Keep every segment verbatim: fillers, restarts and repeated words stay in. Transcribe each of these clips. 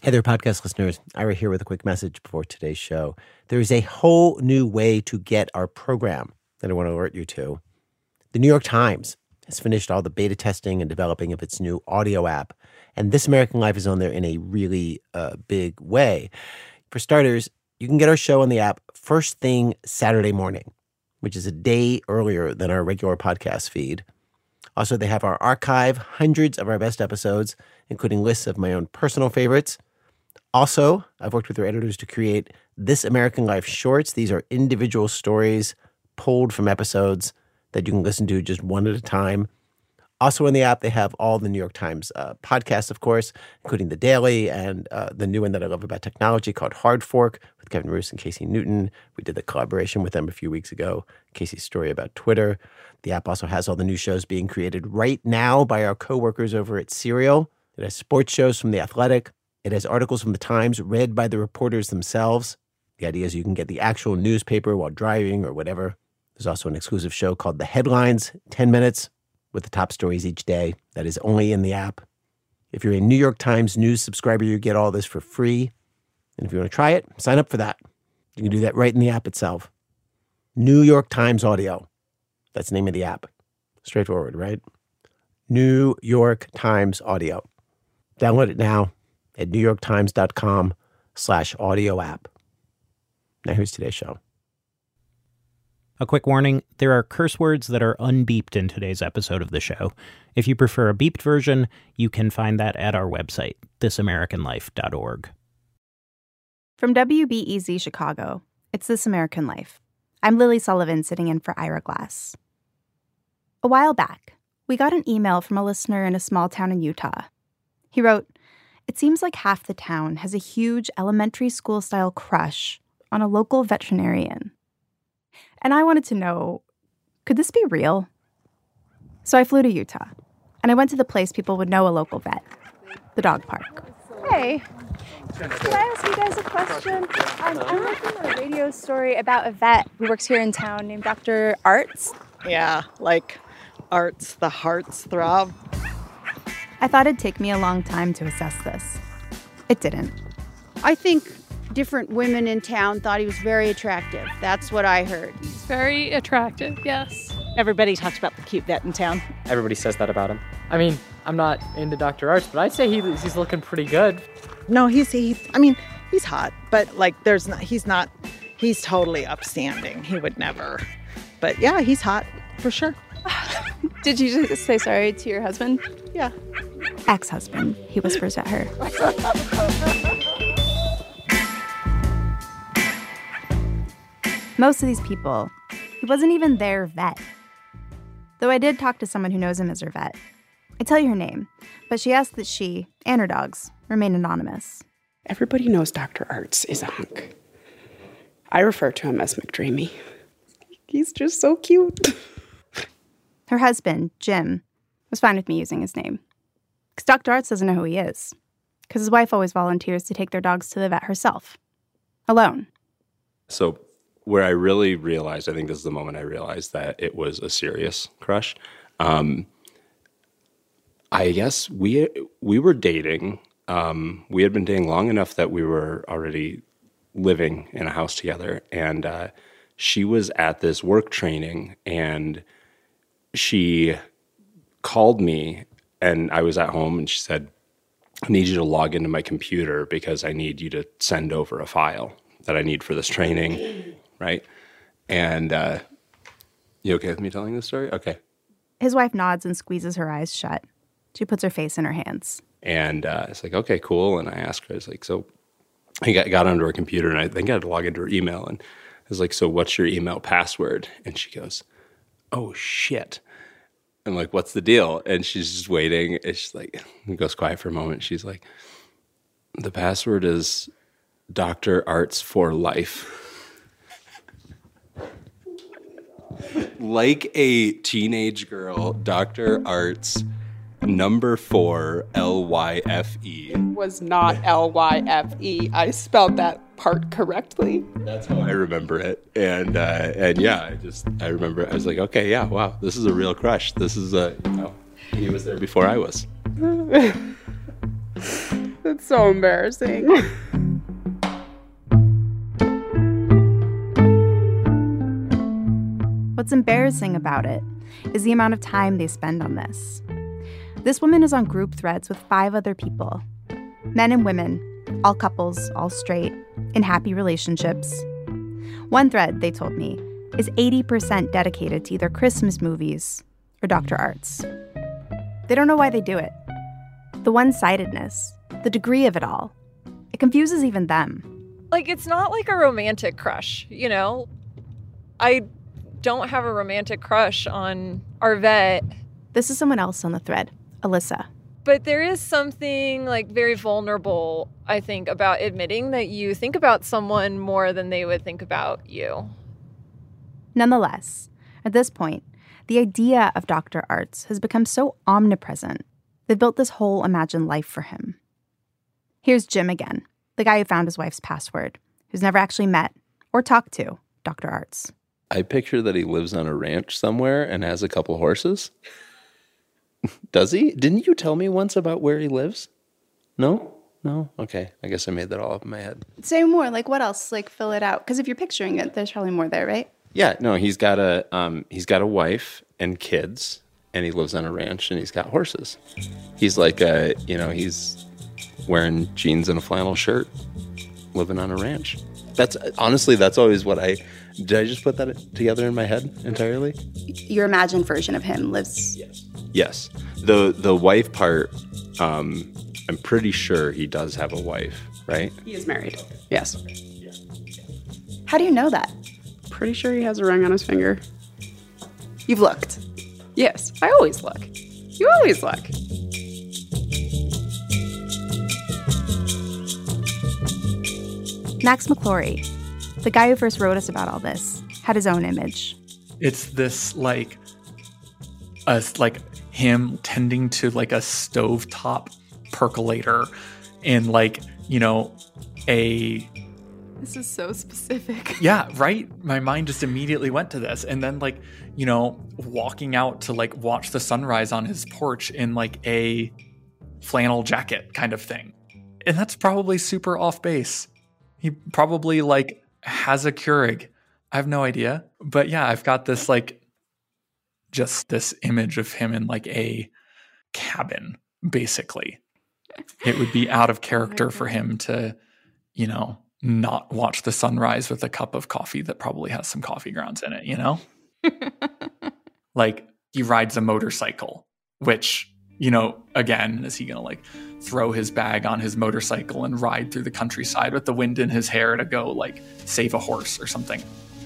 Hey there, podcast listeners. Ira here with a quick message before today's show. There is a whole new way to get our program that I want to alert you to. The New York Times has finished all the beta testing and developing of its new audio app, and This American Life is on there in a really uh, big way. For starters, you can get our show on the app first thing Saturday morning, which is a day earlier than our regular podcast feed. Also, they have our archive, hundreds of our best episodes, including lists of my own personal favorites. Also, I've worked with their editors to create This American Life shorts. These are individual stories pulled from episodes that you can listen to just one at a time. Also in the app, they have all the New York Times uh, podcasts, of course, including The Daily and uh, the new one that I love about technology called Hard Fork with Kevin Roose and Casey Newton. We did the collaboration with them a few weeks ago, Casey's story about Twitter. The app also has all the new shows being created right now by our coworkers over at Serial. It has sports shows from The Athletic. It has articles from The Times read by the reporters themselves. The idea is you can get the actual newspaper while driving or whatever. There's also an exclusive show called The Headlines, ten minutes, with the top stories each day. That is only in the app. If you're a New York Times News subscriber, you get all this for free. And if you want to try it, sign up for that. You can do that right in the app itself. New York Times Audio. That's the name of the app. Straightforward, right? New York Times Audio. Download it now at newyorktimes.com slash audio app. Now here's today's show. A quick warning, there are curse words that are unbeeped in today's episode of the show. If you prefer a beeped version, you can find that at our website, this american life dot org. From W B E Z Chicago, it's This American Life. I'm Lily Sullivan sitting in for Ira Glass. A while back, we got an email from a listener in a small town in Utah. He wrote, "It seems like half the town has a huge elementary school-style crush on a local veterinarian." And I wanted to know, could this be real? So I flew to Utah, and I went to the place people would know a local vet, the dog park. Hey, can I ask you guys a question? Um, I'm looking at a radio story about a vet who works here in town named Doctor Arts. Yeah, like Arts, the hearts throb. I thought it'd take me a long time to assess this. It didn't. I think different women in town thought he was very attractive. That's what I heard. He's very attractive, yes. Everybody talks about the cute vet in town. Everybody says that about him. I mean, I'm not into Doctor Arts, but I'd say he, he's looking pretty good. No, he's, he, I mean, he's hot, but like there's not, he's not, he's totally upstanding. He would never. But yeah, he's hot for sure. Did you just say sorry to your husband? Yeah. Ex-husband, he whispers at her. Most of these people, he wasn't even their vet. Though I did talk to someone who knows him as her vet. I tell you her name, but she asked that she, and her dogs, remain anonymous. Everybody knows Doctor Arts is a hunk. I refer to him as McDreamy. He's just so cute. Her husband, Jim, was fine with me using his name. Because Doctor Arts doesn't know who he is. Because his wife always volunteers to take their dogs to the vet herself. Alone. So where I really realized, I think this is the moment I realized that it was a serious crush. Um, I guess we we were dating. Um, we had been dating long enough that we were already living in a house together. And uh, she was at this work training, and she called me, and I was at home, and she said, "I need you to log into my computer because I need you to send over a file that I need for this training." Right? And uh, you okay with me telling this story? Okay. His wife nods and squeezes her eyes shut. She puts her face in her hands. And uh, it's like, okay, cool. And I asked her, I was like, so I got, got onto her computer, and I think I had to log into her email. And I was like, so what's your email password? And she goes, oh, shit. I'm like, what's the deal? And she's just waiting. And she's like, it goes quiet for a moment. She's like, the password is Doctor Arts for life. Like a teenage girl, Doctor Arts, number four, L Y F E. Was not L Y F E. I spelled that part correctly. That's how I remember it. And uh, and yeah, I just, I remember, I was like, okay, yeah, wow, this is a real crush. This is a, you know, he was there before I was. That's so embarrassing. What's embarrassing about it is the amount of time they spend on this. This woman is on group threads with five other people. Men and women, all couples, all straight, in happy relationships. One thread, they told me, is eighty percent dedicated to either Christmas movies or Doctor Arts. They don't know why they do it. The one-sidedness, the degree of it all, it confuses even them. Like, it's not like a romantic crush, you know? I don't have a romantic crush on our vet. This is someone else on the thread, Alyssa. But there is something, like, very vulnerable, I think, about admitting that you think about someone more than they would think about you. Nonetheless, at this point, the idea of Doctor Arts has become so omnipresent, they built this whole imagined life for him. Here's Jim again, the guy who found his wife's password, who's never actually met or talked to Doctor Arts. I picture that he lives on a ranch somewhere and has a couple horses. Does he? Didn't you tell me once about where he lives? No? No? Okay. I guess I made that all up in my head. Say more. Like, what else? Like, fill it out. Because if you're picturing it, there's probably more there, right? Yeah. No, he's got a um, he's got a wife and kids, and he lives on a ranch, and he's got horses. He's like a, you know, he's wearing jeans and a flannel shirt, living on a ranch. That's honestly, that's always what I. Did I just put that together in my head entirely? Your imagined version of him lives. Yes. Yes. The the wife part, um, I'm pretty sure he does have a wife, right? He is married. Yes. How do you know that? Pretty sure he has a ring on his finger. You've looked. Yes. I always look. You always look. Max McClory, the guy who first wrote us about all this, had his own image. It's this, like, a, like him tending to, like, a stovetop percolator in, like, you know, a... This is so specific. Yeah, right? My mind just immediately went to this. And then, like, you know, walking out to, like, watch the sunrise on his porch in, like, a flannel jacket kind of thing. And that's probably super off base. He probably, like, has a Keurig. I have no idea. But yeah, I've got this, like, just this image of him in, like, a cabin, basically. It would be out of character for him to, you know, not watch the sunrise with a cup of coffee that probably has some coffee grounds in it, you know? Like, he rides a motorcycle, which, you know, again, is he going to, like, throw his bag on his motorcycle and ride through the countryside with the wind in his hair to go, like, save a horse or something?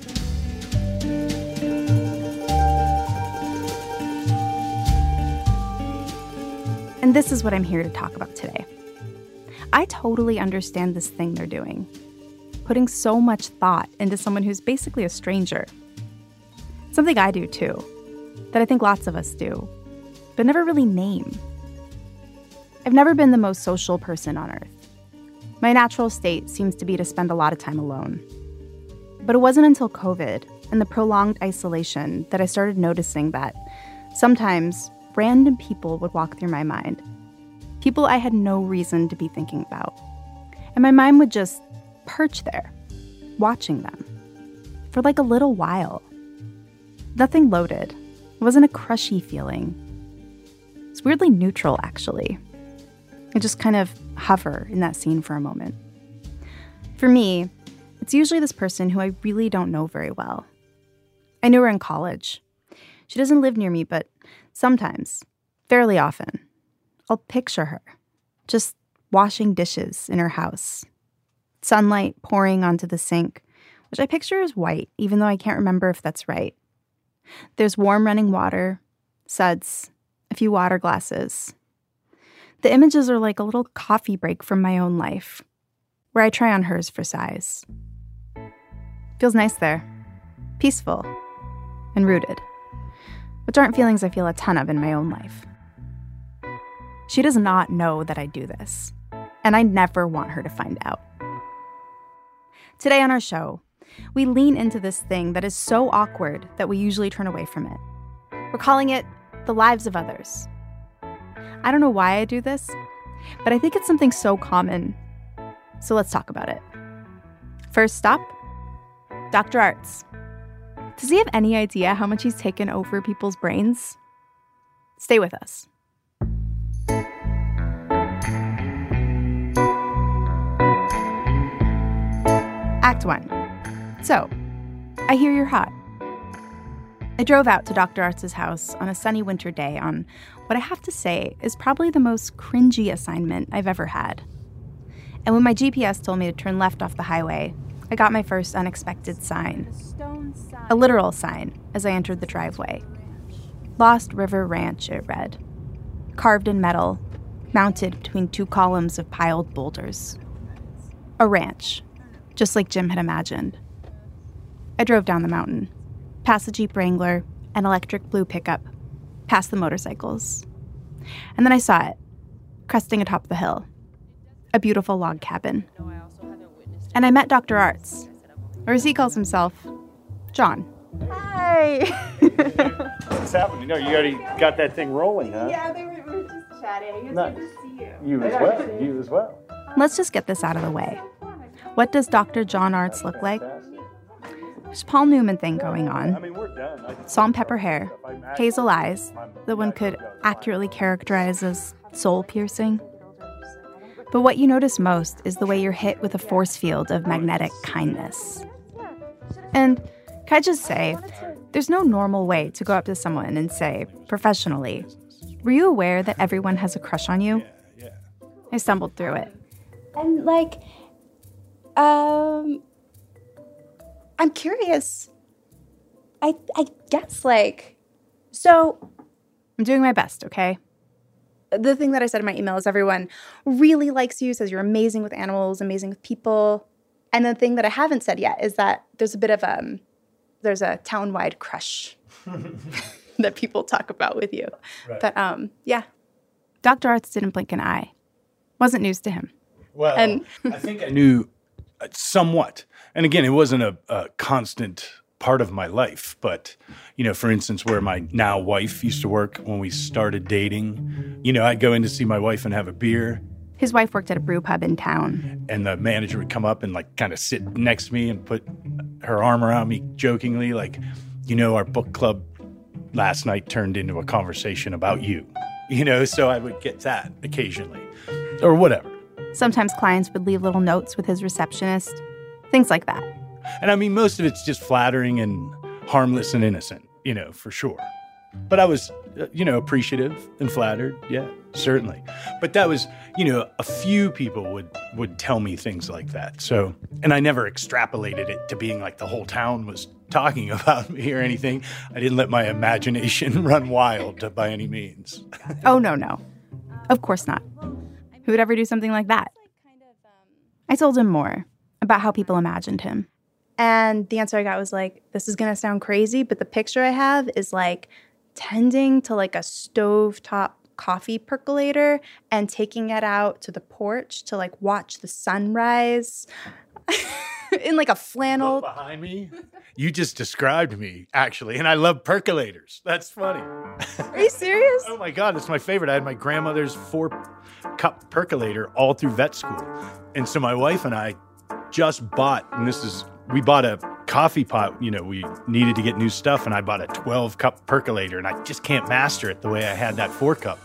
And this is what I'm here to talk about today. I totally understand this thing they're doing, putting so much thought into someone who's basically a stranger. Something I do too, that I think lots of us do, but never really name. I've never been the most social person on earth. My natural state seems to be to spend a lot of time alone. But it wasn't until COVID and the prolonged isolation that I started noticing that sometimes random people would walk through my mind. People I had no reason to be thinking about. And my mind would just perch there, watching them, for like a little while. Nothing loaded. It wasn't a crushy feeling. It's weirdly neutral, actually. I just kind of hover in that scene for a moment. For me, it's usually this person who I really don't know very well. I knew her in college. She doesn't live near me, but sometimes, fairly often, I'll picture her, just washing dishes in her house. Sunlight pouring onto the sink, which I picture as white, even though I can't remember if that's right. There's warm running water, suds, a few water glasses. The images are like a little coffee break from my own life, where I try on hers for size. Feels nice there, peaceful, and rooted, which aren't feelings I feel a ton of in my own life. She does not know that I do this, and I never want her to find out. Today on our show, we lean into this thing that is so awkward that we usually turn away from it. We're calling it the lives of others. I don't know why I do this. But I think it's something so common. So let's talk about it. First stop, Doctor Arts. Does he have any idea how much he's taken over people's brains? Stay with us. Act one. So, I hear you're hot. I drove out to Doctor Arts' house on a sunny winter day on what I have to say is probably the most cringy assignment I've ever had. And when my G P S told me to turn left off the highway, I got my first unexpected sign. A literal sign as I entered the driveway. Lost River Ranch, it read. Carved in metal, mounted between two columns of piled boulders. A ranch, just like Jim had imagined. I drove down the mountain, past the Jeep Wrangler, an electric blue pickup, past the motorcycles. And then I saw it, cresting atop the hill. A beautiful log cabin. And I met Doctor Arts, or as he calls himself, John. Hi! What's happening? You know, you already got that thing rolling, huh? Yeah, they were, we were just chatting. It's Nice. good to see you. You as well. You as well. Let's just get this out of the way. What does Doctor John Arts look like? There's a Paul Newman thing going on. Salt and pepper hair, hazel eyes that one could accurately characterize as soul-piercing. But what you notice most is the way you're hit with a force field of magnetic kindness. And can I just say, there's no normal way to go up to someone and say, professionally, were you aware that everyone has a crush on you? I stumbled through it. And like, um, I'm curious. I I guess like, so. I'm doing my best, okay? The thing that I said in my email is everyone really likes you, says you're amazing with animals, amazing with people. And the thing that I haven't said yet is that there's a bit of um, there's a town-wide crush that people talk about with you. Right. But um, yeah, Doctor Arts didn't blink an eye. Wasn't news to him. Well, and I think I knew somewhat. And again, it wasn't a, a constant part of my life. But, you know, for instance, where my now wife used to work when we started dating, you know, I'd go in to see my wife and have a beer. His wife worked at a brew pub in town. And the manager would come up and, like, kind of sit next to me and put her arm around me jokingly, like, you know, our book club last night turned into a conversation about you. You know, so I would get that occasionally. Or whatever. Sometimes clients would leave little notes with his receptionist. Things like that. And I mean, most of it's just flattering and harmless and innocent, you know, for sure. But I was, uh, you know, appreciative and flattered. Yeah, certainly. But that was, you know, a few people would, would tell me things like that. So, and I never extrapolated it to being like the whole town was talking about me or anything. I didn't let my imagination run wild by any means. Oh, no, no. Of course not. Who would ever do something like that? I told him more about how people imagined him. And the answer I got was like, this is going to sound crazy, but the picture I have is like tending to like a stovetop coffee percolator and taking it out to the porch to like watch the sunrise in like a flannel. Look behind me? You just described me, actually, and I love percolators. That's funny. Are you serious? Oh my God, that's my favorite. I had my grandmother's four-cup percolator all through vet school. And so my wife and I just bought, and this is, we bought a coffee pot, you know, we needed to get new stuff, and I bought a twelve-cup percolator, and I just can't master it the way I had that four-cup.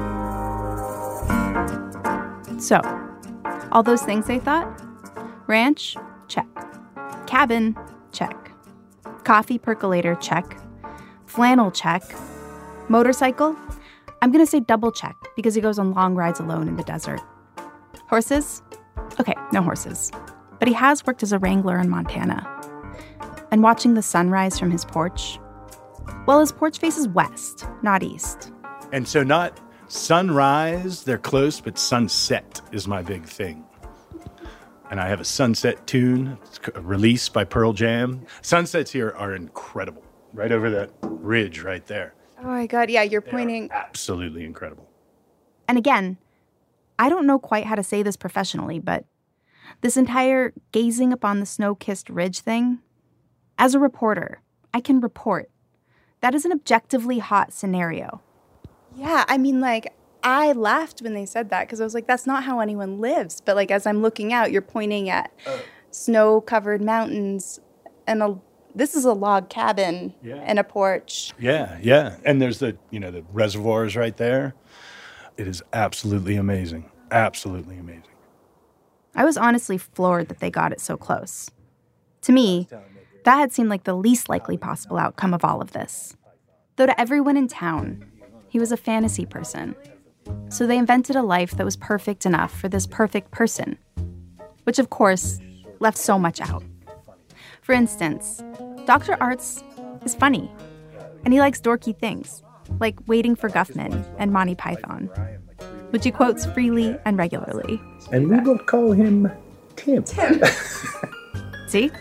So, all those things they thought? Ranch? Check. Cabin? Check. Coffee percolator? Check. Flannel? Check. Motorcycle? I'm going to say double check because he goes on long rides alone in the desert. Horses? Okay, no horses. But he has worked as a wrangler in Montana. And watching the sunrise from his porch? Well, his porch faces west, not east. And so not sunrise, they're close, but sunset is my big thing. And I have a sunset tune, it's a release by Pearl Jam. Sunsets here are incredible, right over that ridge right there. Oh my God, yeah, you're pointing. Absolutely incredible. And again, I don't know quite how to say this professionally, but this entire gazing upon the snow-kissed ridge thing, as a reporter, I can report that is an objectively hot scenario. Yeah, I mean, like, I laughed when they said that because I was like, that's not how anyone lives. But like as I'm looking out, you're pointing at uh, snow-covered mountains, and a, this is a log cabin yeah. and a porch. Yeah, yeah. And there's the, you know, the reservoirs right there. It is absolutely amazing. Absolutely amazing. I was honestly floored that they got it so close. To me, that had seemed like the least likely possible outcome of all of this. Though to everyone in town, he was a fantasy person. So they invented a life that was perfect enough for this perfect person, which of course left so much out. For instance, Doctor Arts is funny, and he likes dorky things, like Waiting for Guffman and Monty Python, which he quotes freely and regularly. And we will call him Tim. Tim. See?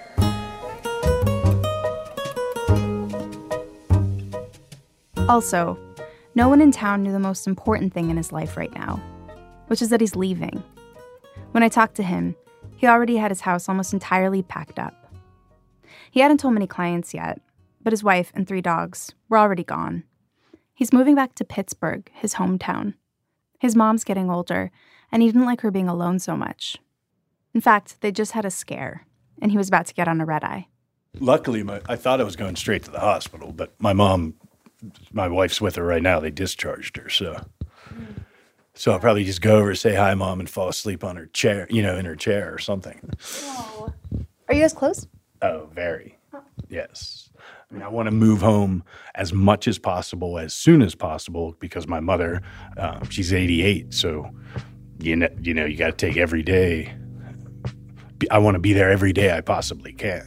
Also, no one in town knew the most important thing in his life right now, which is that he's leaving. When I talked to him, he already had his house almost entirely packed up. He hadn't told many clients yet, but his wife and three dogs were already gone. He's moving back to Pittsburgh, his hometown. His mom's getting older, and he didn't like her being alone so much. In fact, they just had a scare, and he was about to get on a red-eye. Luckily, my, I thought I was going straight to the hospital, but my mom, my wife's with her right now. They discharged her, so... So I'll probably just go over, say hi, Mom, and fall asleep on her chair, you know, in her chair or something. Oh. Are you guys close? Oh, very. Oh. Yes. I mean, I want to move home as much as possible, as soon as possible, because my mother, um, she's eighty-eight, so, you know, you know, you got to take every day. I want to be there every day I possibly can.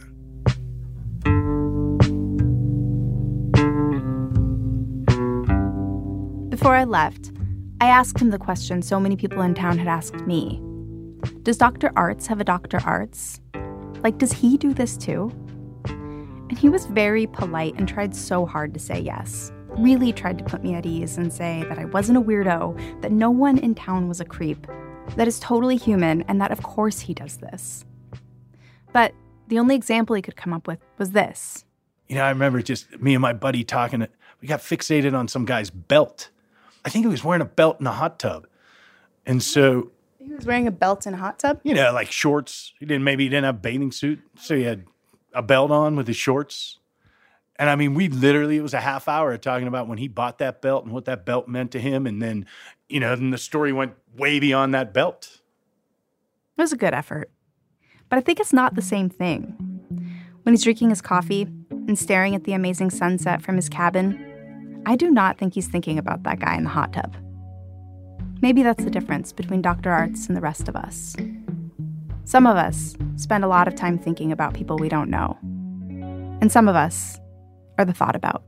Before I left, I asked him the question so many people in town had asked me. Does Doctor Arts have a Doctor Arts? Like, does he do this too? And he was very polite and tried so hard to say yes. Really tried to put me at ease and say that I wasn't a weirdo, that no one in town was a creep, that is totally human, and that of course he does this. But the only example he could come up with was this. You know, I remember just me and my buddy talking, we got fixated on some guy's belt. I think he was wearing a belt in a hot tub. And so... He was wearing a belt in a hot tub? You know, like shorts. He didn't, maybe he didn't have a bathing suit, so he had a belt on with his shorts. And I mean, we literally, it was a half hour talking about when he bought that belt and what that belt meant to him. And then, you know, then the story went way beyond that belt. It was a good effort. But I think it's not the same thing. When he's drinking his coffee and staring at the amazing sunset from his cabin, I do not think he's thinking about that guy in the hot tub. Maybe that's the difference between Doctor Arts and the rest of us. Some of us spend a lot of time thinking about people we don't know. And some of us are the thought about.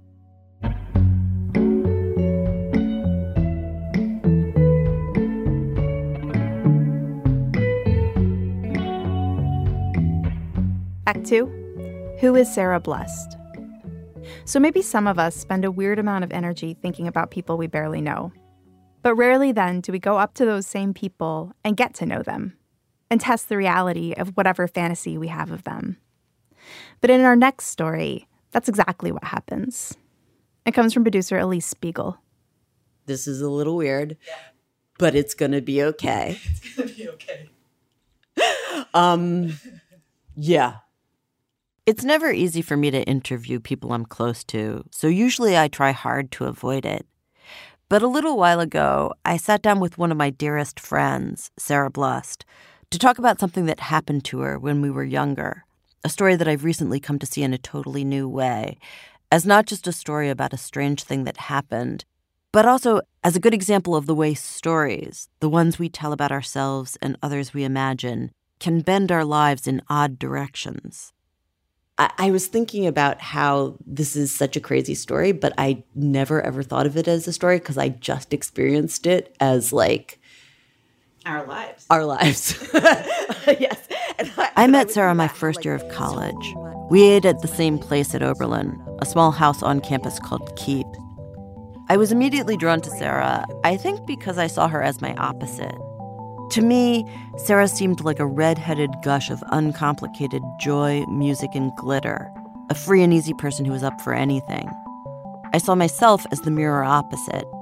Act two, who is Sarah Blust? So maybe some of us spend a weird amount of energy thinking about people we barely know. But rarely then do we go up to those same people and get to know them and test the reality of whatever fantasy we have of them. But in our next story, that's exactly what happens. It comes from producer Elise Spiegel. This is a little weird, but it's going to be okay. It's going to be okay. um, yeah. It's never easy for me to interview people I'm close to, so usually I try hard to avoid it. But a little while ago, I sat down with one of my dearest friends, Sarah Blust, to talk about something that happened to her when we were younger, a story that I've recently come to see in a totally new way, as not just a story about a strange thing that happened, but also as a good example of the way stories, the ones we tell about ourselves and others we imagine, can bend our lives in odd directions. I was thinking about how this is such a crazy story, but I never ever thought of it as a story because I just experienced it as like our lives. Our lives. Yes. And I, I met I Sarah my first like, year of college. So we ate at the same place at Oberlin, a small house on campus called Keep. I was immediately drawn to Sarah, I think because I saw her as my opposite. To me, Sarah seemed like a red-headed gush of uncomplicated joy, music, and glitter, a free and easy person who was up for anything. I saw myself as the mirror opposite,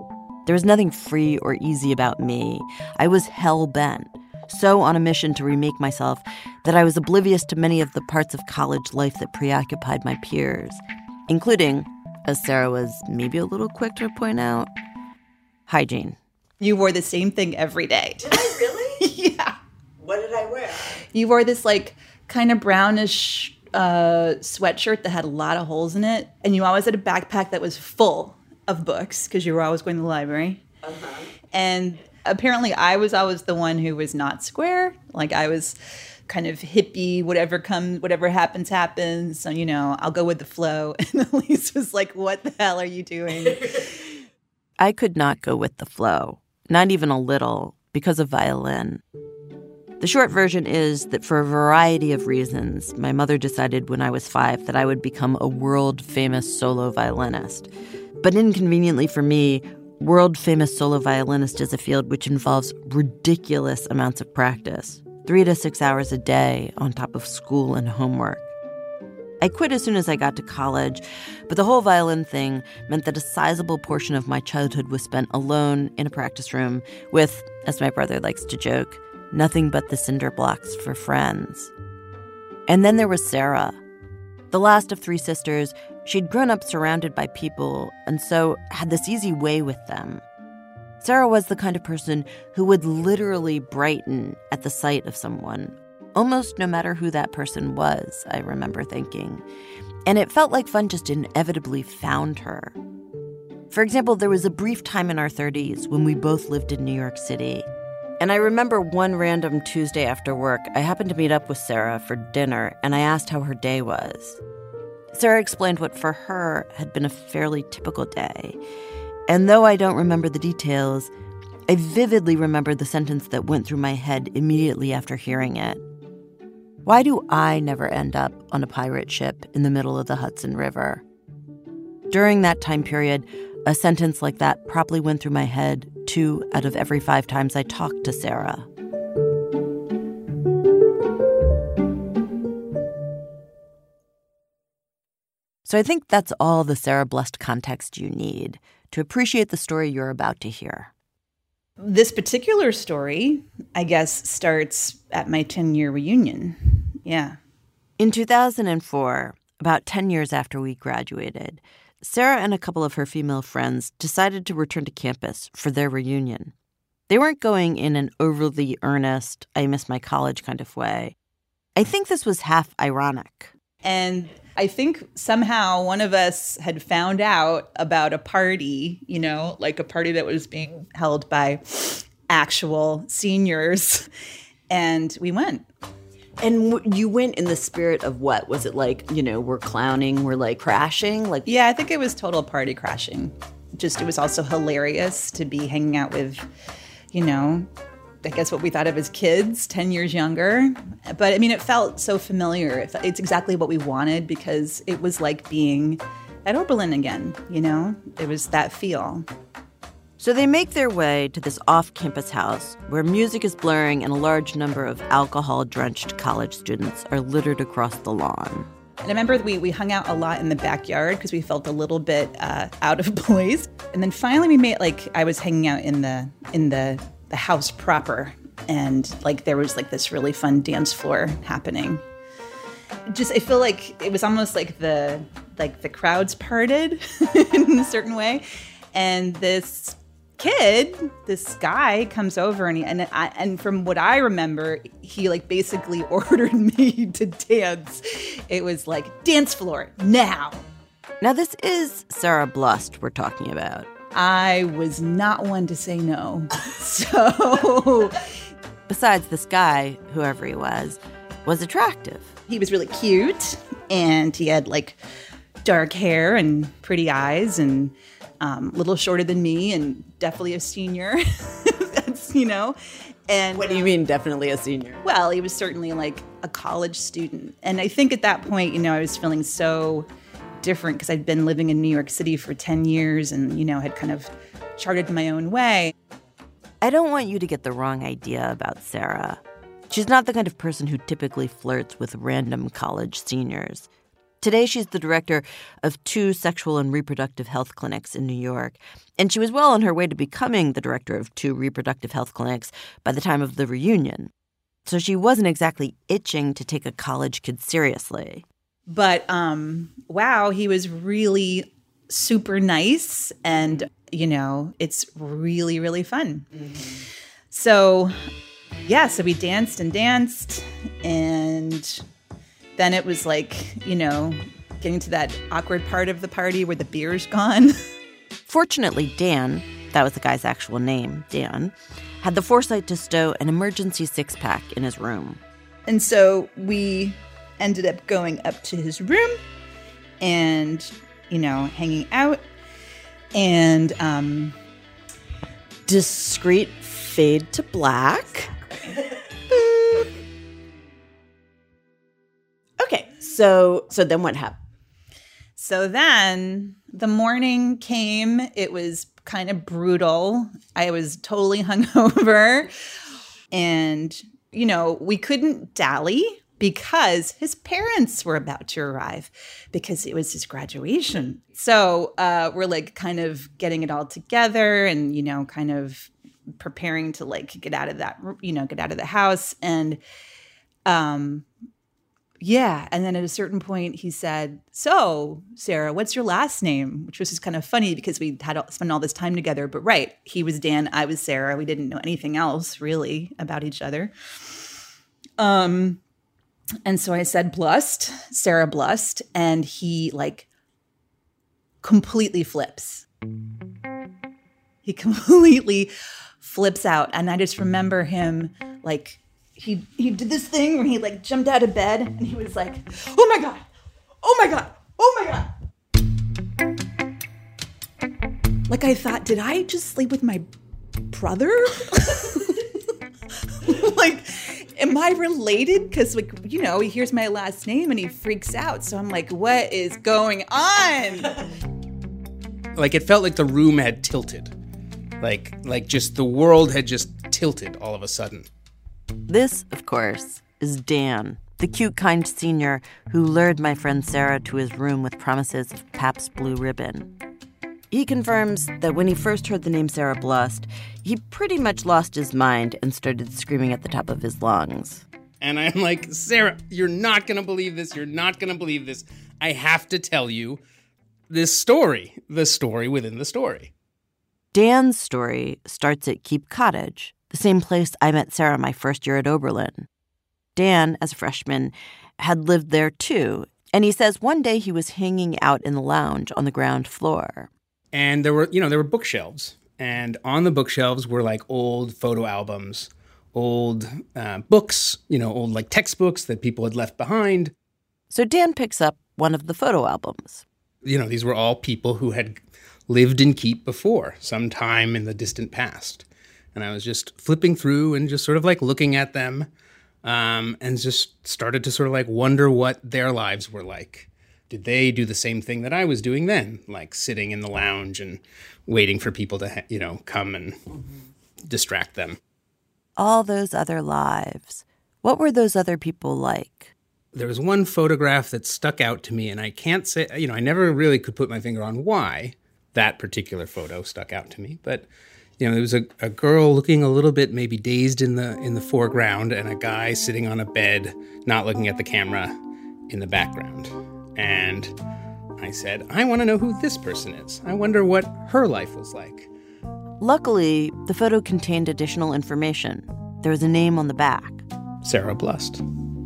There was nothing free or easy about me. I was hell-bent, so on a mission to remake myself that I was oblivious to many of the parts of college life that preoccupied my peers, including, as Sarah was maybe a little quick to point out, hygiene. You wore the same thing every day. Did I really? Yeah. What did I wear? You wore this like kind of brownish uh, sweatshirt that had a lot of holes in it, and you always had a backpack that was full of books because you were always going to the library. Uh-huh. And apparently I was always the one who was not square. Like I was kind of hippie, whatever comes, whatever happens, happens. So, you know, I'll go with the flow. And Elise was like, what the hell are you doing? I could not go with the flow, not even a little, because of violin. The short version is that for a variety of reasons, my mother decided when I was five that I would become a world-famous solo violinist. But inconveniently for me, world-famous solo violinist is a field which involves ridiculous amounts of practice, three to six hours a day on top of school and homework. I quit as soon as I got to college, but the whole violin thing meant that a sizable portion of my childhood was spent alone in a practice room with, as my brother likes to joke, nothing but the cinder blocks for friends. And then there was Sarah. The last of three sisters, she'd grown up surrounded by people and so had this easy way with them. Sarah was the kind of person who would literally brighten at the sight of someone, almost no matter who that person was, I remember thinking. And it felt like fun just inevitably found her. For example, there was a brief time in our thirties when we both lived in New York City. And I remember one random Tuesday after work, I happened to meet up with Sarah for dinner, and I asked how her day was. Sarah explained what for her had been a fairly typical day. And though I don't remember the details, I vividly remember the sentence that went through my head immediately after hearing it. Why do I never end up on a pirate ship in the middle of the Hudson River? During that time period, a sentence like that probably went through my head two out of every five times I talked to Sarah. So I think that's all the Sarah Blust context you need to appreciate the story you're about to hear. This particular story, I guess, starts at my ten-year reunion. Yeah. In two thousand four, about ten years after we graduated, Sarah and a couple of her female friends decided to return to campus for their reunion. They weren't going in an overly earnest, I miss my college kind of way. I think this was half ironic. And I think somehow one of us had found out about a party, you know, like a party that was being held by actual seniors. And we went. And w- you went in the spirit of what? Was it like, you know, we're clowning, we're like crashing? Like, yeah, I think it was total party crashing. Just, it was also hilarious to be hanging out with, you know, I guess what we thought of as kids, ten years younger. But I mean, it felt so familiar. It, it's exactly what we wanted because it was like being at Oberlin again, you know? It was that feel. So they make their way to this off-campus house where music is blaring and a large number of alcohol-drenched college students are littered across the lawn. And I remember we, we hung out a lot in the backyard because we felt a little bit uh, out of place. And then finally we made, like, I was hanging out in the in the, the house proper. And, like, there was, like, this really fun dance floor happening. Just, I feel like it was almost like the, like, the crowds parted in a certain way. And this kid, this guy comes over and he, and I, and from what I remember, he like basically ordered me to dance. It was like, dance floor now. Now this is Sarah Blust we're talking about. I was not one to say no. So besides, this guy, whoever he was, was attractive. He was really cute and he had like dark hair and pretty eyes and Um, a little shorter than me and definitely a senior. That's, you know. And what do you mean definitely a senior? Well, he was certainly like a college student. And I think at that point, you know, I was feeling so different because I'd been living in New York City for ten years and, you know, had kind of charted my own way. I don't want you to get the wrong idea about Sarah. She's not the kind of person who typically flirts with random college seniors. Today, she's the director of two sexual and reproductive health clinics in New York. And she was well on her way to becoming the director of two reproductive health clinics by the time of the reunion. So she wasn't exactly itching to take a college kid seriously. But, um, wow, he was really super nice. And, you know, it's really, really fun. Mm-hmm. So, yeah, so we danced and danced. And then it was like, you know, getting to that awkward part of the party where the beer's gone. Fortunately, Dan, that was the guy's actual name, Dan, had the foresight to stow an emergency six-pack in his room. And so we ended up going up to his room and, you know, hanging out. And um, discreet fade to black. Okay, so so then what happened? So then the morning came. It was kind of brutal. I was totally hungover. And, you know, we couldn't dally because his parents were about to arrive because it was his graduation. So uh, we're like kind of getting it all together and, you know, kind of preparing to like get out of that, you know, get out of the house. And um yeah. And then at a certain point he said, so Sarah, what's your last name? Which was just kind of funny because we had spent all this time together. But right, he was Dan, I was Sarah. We didn't know anything else really about each other. Um, and so I said Blust, Sarah Blust. And he like completely flips. He completely flips out. And I just remember him like, He he did this thing where he like jumped out of bed and he was like, oh my God, oh my God, oh my God. Like I thought, did I just sleep with my brother? Like, am I related? Because like, you know, he hears my last name and he freaks out. So I'm like, what is going on? Like it felt like the room had tilted. Like like just the world had just tilted all of a sudden. This, of course, is Dan, the cute, kind senior who lured my friend Sarah to his room with promises of Pabst Blue Ribbon. He confirms that when he first heard the name Sarah Blust, he pretty much lost his mind and started screaming at the top of his lungs. And I'm like, Sarah, you're not going to believe this. You're not going to believe this. I have to tell you this story, the story within the story. Dan's story starts at Keep Cottage, the same place I met Sarah my first year at Oberlin. Dan, as a freshman, had lived there too, and he says one day he was hanging out in the lounge on the ground floor. And there were, you know, there were bookshelves, and on the bookshelves were like old photo albums, old uh, books, you know, old like textbooks that people had left behind. So Dan picks up one of the photo albums. You know, these were all people who had lived in Keep before, sometime in the distant past. And I was just flipping through and just sort of like looking at them um, and just started to sort of like wonder what their lives were like. Did they do the same thing that I was doing then? Like sitting in the lounge and waiting for people to, you know, come and distract them. All those other lives. What were those other people like? There was one photograph that stuck out to me, and I can't say, you know, I never really could put my finger on why that particular photo stuck out to me. But, you know, there was a, a girl looking a little bit maybe dazed in the in the foreground and a guy sitting on a bed, not looking at the camera, in the background. And I said, I want to know who this person is. I wonder what her life was like. Luckily, the photo contained additional information. There was a name on the back. Sarah Blust.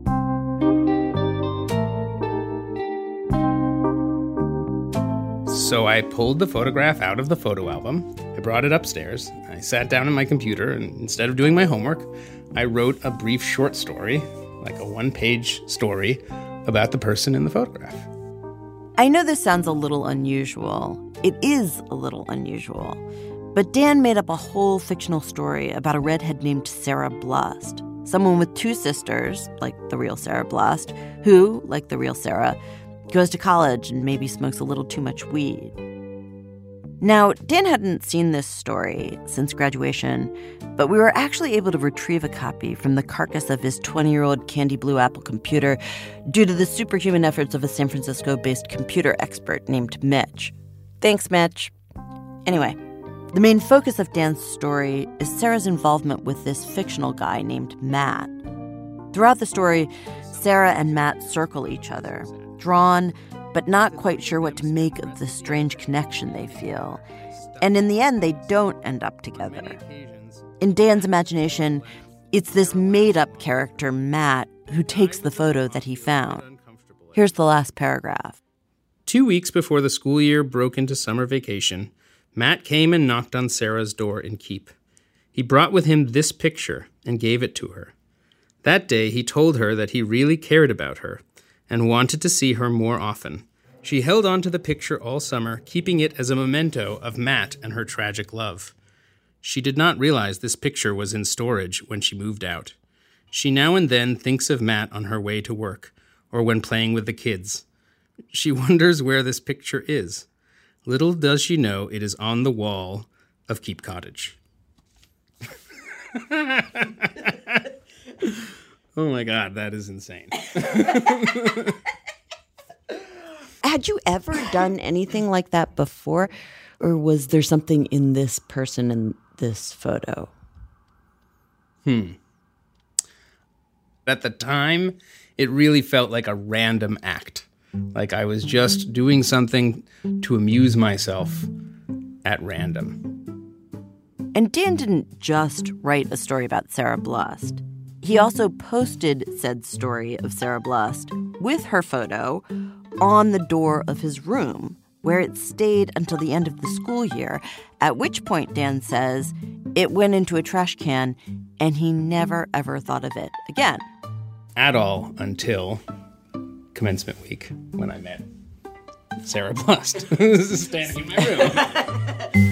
So I pulled the photograph out of the photo album. I brought it upstairs. I sat down at my computer, and instead of doing my homework, I wrote a brief short story, like a one-page story, about the person in the photograph. I know this sounds a little unusual. It is a little unusual. But Dan made up a whole fictional story about a redhead named Sarah Blust, someone with two sisters, like the real Sarah Blust, who, like the real Sarah, goes to college and maybe smokes a little too much weed. Now, Dan hadn't seen this story since graduation, but we were actually able to retrieve a copy from the carcass of his twenty-year-old Candy Blue Apple computer due to the superhuman efforts of a San Francisco-based computer expert named Mitch. Thanks, Mitch. Anyway, the main focus of Dan's story is Sarah's involvement with this fictional guy named Matt. Throughout the story, Sarah and Matt circle each other, drawn but not quite sure what to make of the strange connection they feel. And in the end, they don't end up together. In Dan's imagination, it's this made-up character, Matt, who takes the photo that he found. Here's the last paragraph. Two weeks before the school year broke into summer vacation, Matt came and knocked on Sarah's door in Keep. He brought with him this picture and gave it to her. That day, he told her that he really cared about her and wanted to see her more often. She held on to the picture all summer, keeping it as a memento of Matt and her tragic love. She did not realize this picture was in storage when she moved out. She now and then thinks of Matt on her way to work or when playing with the kids. She wonders where this picture is. Little does she know it is on the wall of Keep Cottage. Oh my God, that is insane. Had you ever done anything like that before? Or was there something in this person in this photo? Hmm. At the time, it really felt like a random act. Like I was just doing something to amuse myself at random. And Dan didn't just write a story about Sarah Blust. He also posted said story of Sarah Blust with her photo on the door of his room, where it stayed until the end of the school year, at which point, Dan says, it went into a trash can and he never ever thought of it again. At all until commencement week when I met Sarah Blust. This is standing in my room.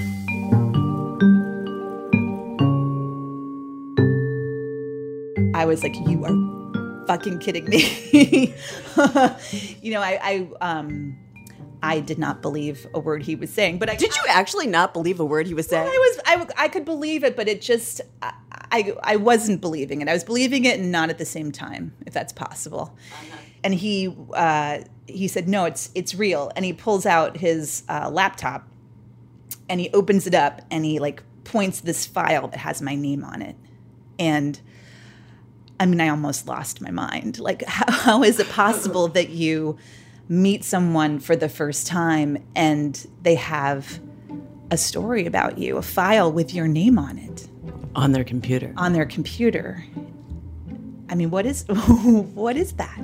I was like, you are fucking kidding me. You know, I, I, um, I did not believe a word he was saying. But I, did you actually not believe a word he was saying? Well, I was, I, I could believe it, but it just, I, I, I wasn't believing it. I was believing it and not at the same time, if that's possible. Uh-huh. And he, uh, he said, no, it's, it's real. And he pulls out his uh, laptop and he opens it up and he like points this file that has my name on it. And I mean, I almost lost my mind. Like, how, how is it possible that you meet someone for the first time and they have a story about you, a file with your name on it? On their computer. On their computer. I mean, what is what is that?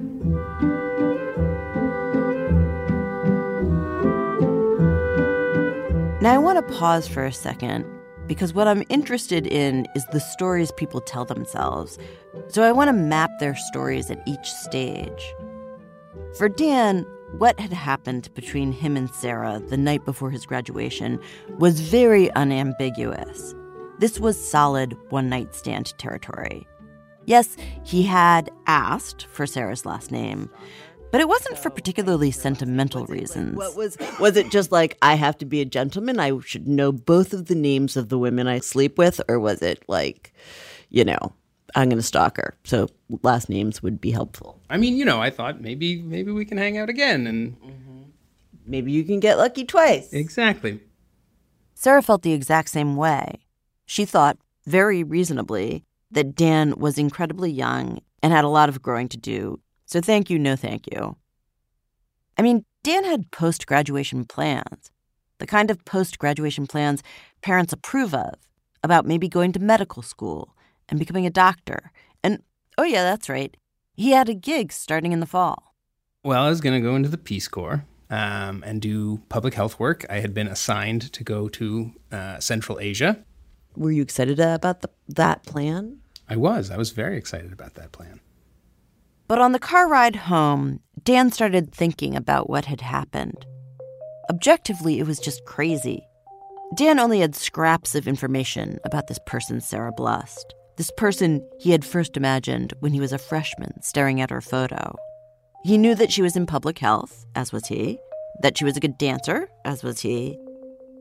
Now, I want to pause for a second, because what I'm interested in is the stories people tell themselves. So I want to map their stories at each stage. For Dan, what had happened between him and Sarah the night before his graduation was very unambiguous. This was solid one-night stand territory. Yes, he had asked for Sarah's last name, but it wasn't for particularly sentimental reasons. What was was it just like, I have to be a gentleman, I should know both of the names of the women I sleep with? Or was it like, you know, I'm going to stalk her, so last names would be helpful? I mean, you know, I thought maybe maybe we can hang out again and... Mm-hmm. Maybe you can get lucky twice. Exactly. Sarah felt the exact same way. She thought, very reasonably, that Dan was incredibly young and had a lot of growing to do. So thank you, no thank you. I mean, Dan had post-graduation plans, the kind of post-graduation plans parents approve of, about maybe going to medical school and becoming a doctor. And, oh yeah, that's right, he had a gig starting in the fall. Well, I was going to go into the Peace Corps um, and do public health work. I had been assigned to go to uh, Central Asia. Were you excited about the, that plan? I was. I was very excited about that plan. But on the car ride home, Dan started thinking about what had happened. Objectively, it was just crazy. Dan only had scraps of information about this person, Sarah Blust. This person he had first imagined when he was a freshman staring at her photo. He knew that she was in public health, as was he, that she was a good dancer, as was he.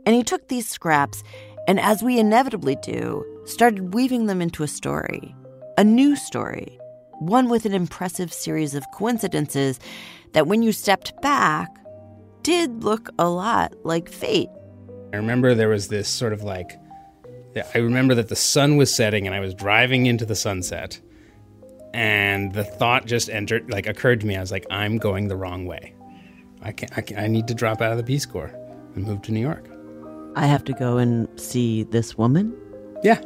And he took these scraps and, as we inevitably do, started weaving them into a story, a new story, one with an impressive series of coincidences that, when you stepped back, did look a lot like fate. I remember there was this sort of like, I remember that the sun was setting and I was driving into the sunset, and the thought just entered, like occurred to me. I was like, I'm going the wrong way. I can't, I can't, I need to drop out of the Peace Corps and move to New York. I have to go and see this woman? Yeah.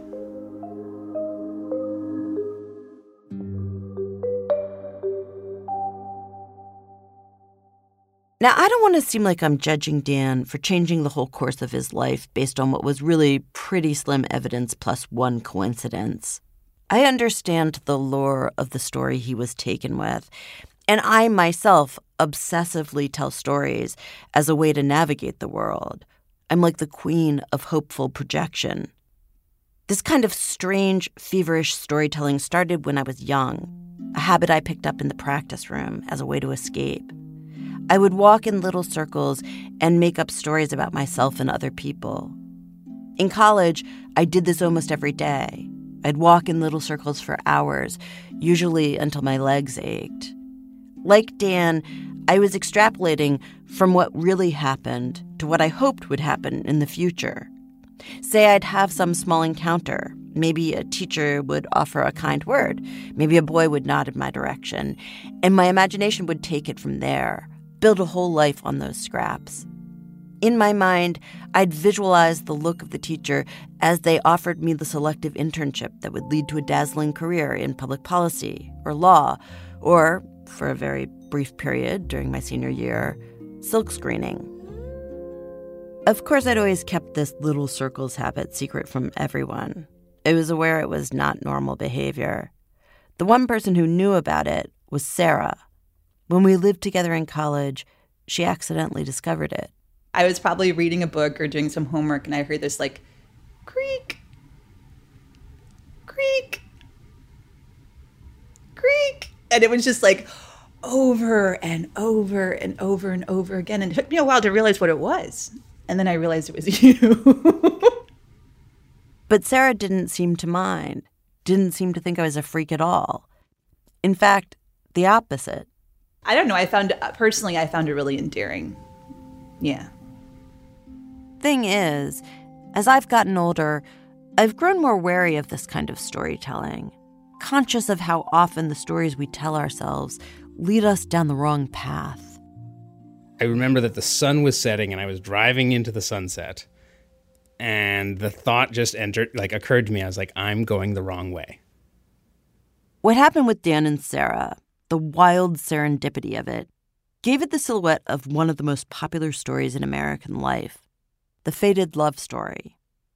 Now, I don't want to seem like I'm judging Dan for changing the whole course of his life based on what was really pretty slim evidence plus one coincidence. I understand the lore of the story he was taken with, and I myself obsessively tell stories as a way to navigate the world. I'm like the queen of hopeful projection. This kind of strange, feverish storytelling started when I was young, a habit I picked up in the practice room as a way to escape. I would walk in little circles and make up stories about myself and other people. In college, I did this almost every day. I'd walk in little circles for hours, usually until my legs ached. Like Dan, I was extrapolating from what really happened to what I hoped would happen in the future. Say I'd have some small encounter. Maybe a teacher would offer a kind word. Maybe a boy would nod in my direction. And my imagination would take it from there, build a whole life on those scraps. In my mind, I'd visualize the look of the teacher as they offered me the selective internship that would lead to a dazzling career in public policy or law, or, for a very brief period during my senior year, silk screening. Of course, I'd always kept this little circles habit secret from everyone. I was aware it was not normal behavior. The one person who knew about it was Sarah. When we lived together in college, she accidentally discovered it. I was probably reading a book or doing some homework, and I heard this, like, creak, creak, creak. And it was just, like, over and over and over and over again. And it took me a while to realize what it was. And then I realized it was you. But Sarah didn't seem to mind, didn't seem to think I was a freak at all. In fact, the opposite. I don't know. I found, personally, I found it really endearing. Yeah. Thing is, as I've gotten older, I've grown more wary of this kind of storytelling, conscious of how often the stories we tell ourselves lead us down the wrong path. I remember that the sun was setting and I was driving into the sunset, and the thought just entered, like occurred to me. I was like, I'm going the wrong way. What happened with Dan and Sarah, the wild serendipity of it, gave it the silhouette of one of the most popular stories in American life, the fated love story.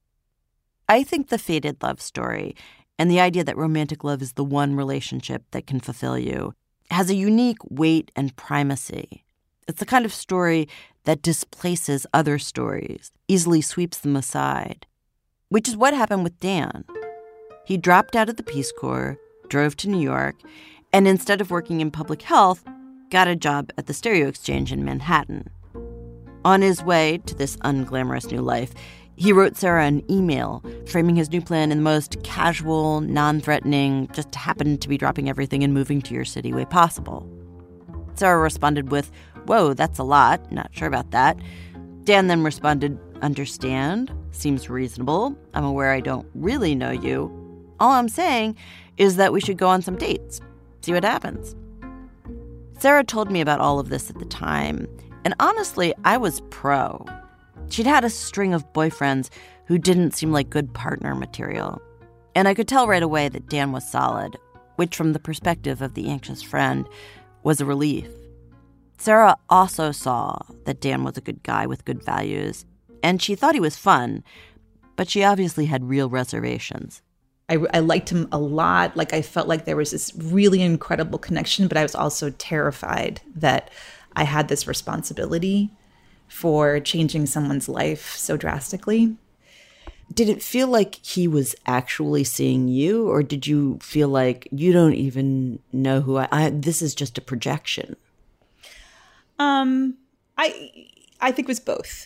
I think the fated love story, and the idea that romantic love is the one relationship that can fulfill you, has a unique weight and primacy. It's the kind of story that displaces other stories, easily sweeps them aside, which is what happened with Dan. He dropped out of the Peace Corps, drove to New York, and instead of working in public health, got a job at the Stereo Exchange in Manhattan. On his way to this unglamorous new life, he wrote Sarah an email framing his new plan in the most casual, non-threatening, just happened to be dropping everything and moving to your city way possible. Sarah responded with, "Whoa, that's a lot. Not sure about that." Dan then responded, "Understand. Seems reasonable. I'm aware I don't really know you. All I'm saying is that we should go on some dates. See what happens." Sarah told me about all of this at the time, and honestly, I was pro. She'd had a string of boyfriends who didn't seem like good partner material, and I could tell right away that Dan was solid, which from the perspective of the anxious friend was a relief. Sarah also saw that Dan was a good guy with good values, and she thought he was fun, but she obviously had real reservations. I, I liked him a lot. Like, I felt like there was this really incredible connection, but I was also terrified that I had this responsibility for changing someone's life so drastically. Did it feel like he was actually seeing you, or did you feel like you don't even know who I, I this is just a projection? Um, I I think it was both.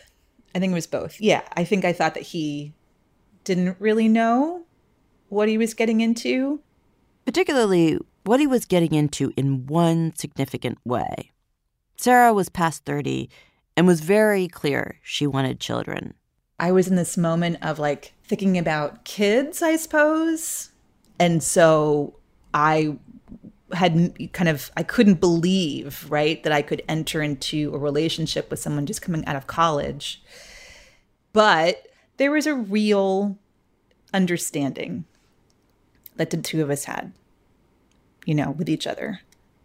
I think it was both. Yeah, I think I thought that he didn't really know what he was getting into. Particularly what he was getting into in one significant way. Sarah was past thirty and was very clear she wanted children. I was in this moment of like thinking about kids, I suppose. And so I had kind of, I couldn't believe, right, that I could enter into a relationship with someone just coming out of college. But there was a real understanding that the two of us had, you know, with each other.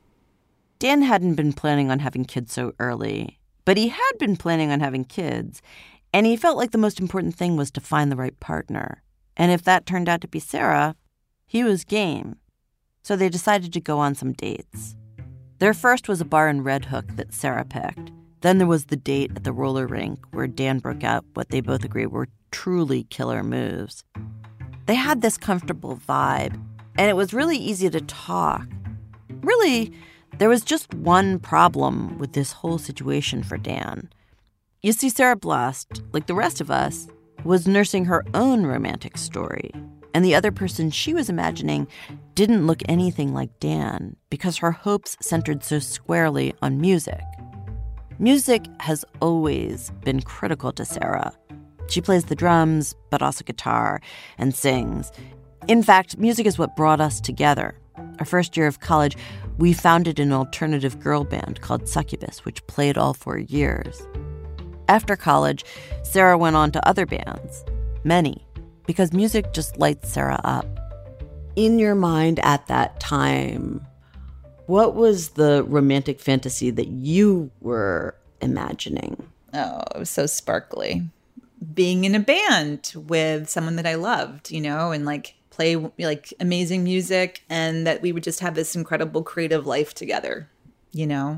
Dan hadn't been planning on having kids so early, but he had been planning on having kids, and he felt like the most important thing was to find the right partner. And if that turned out to be Sarah, he was game. So they decided to go on some dates. Their first was a bar in Red Hook that Sarah picked. Then there was the date at the roller rink where Dan broke out what they both agreed were truly killer moves. They had this comfortable vibe, and it was really easy to talk. Really, there was just one problem with this whole situation for Dan. You see, Sarah Blust, like the rest of us, was nursing her own romantic story. And the other person she was imagining didn't look anything like Dan because her hopes centered so squarely on music. Music has always been critical to Sarah. She plays the drums, but also guitar, and sings. In fact, music is what brought us together. Our first year of college, we founded an alternative girl band called Succubus, which played all four years. After college, Sarah went on to other bands, many, because music just lights Sarah up. In your mind at that time, what was the romantic fantasy that you were imagining? Oh, it was so sparkly. Being in a band with someone that I loved, you know, and like play like amazing music, and that we would just have this incredible creative life together, you know?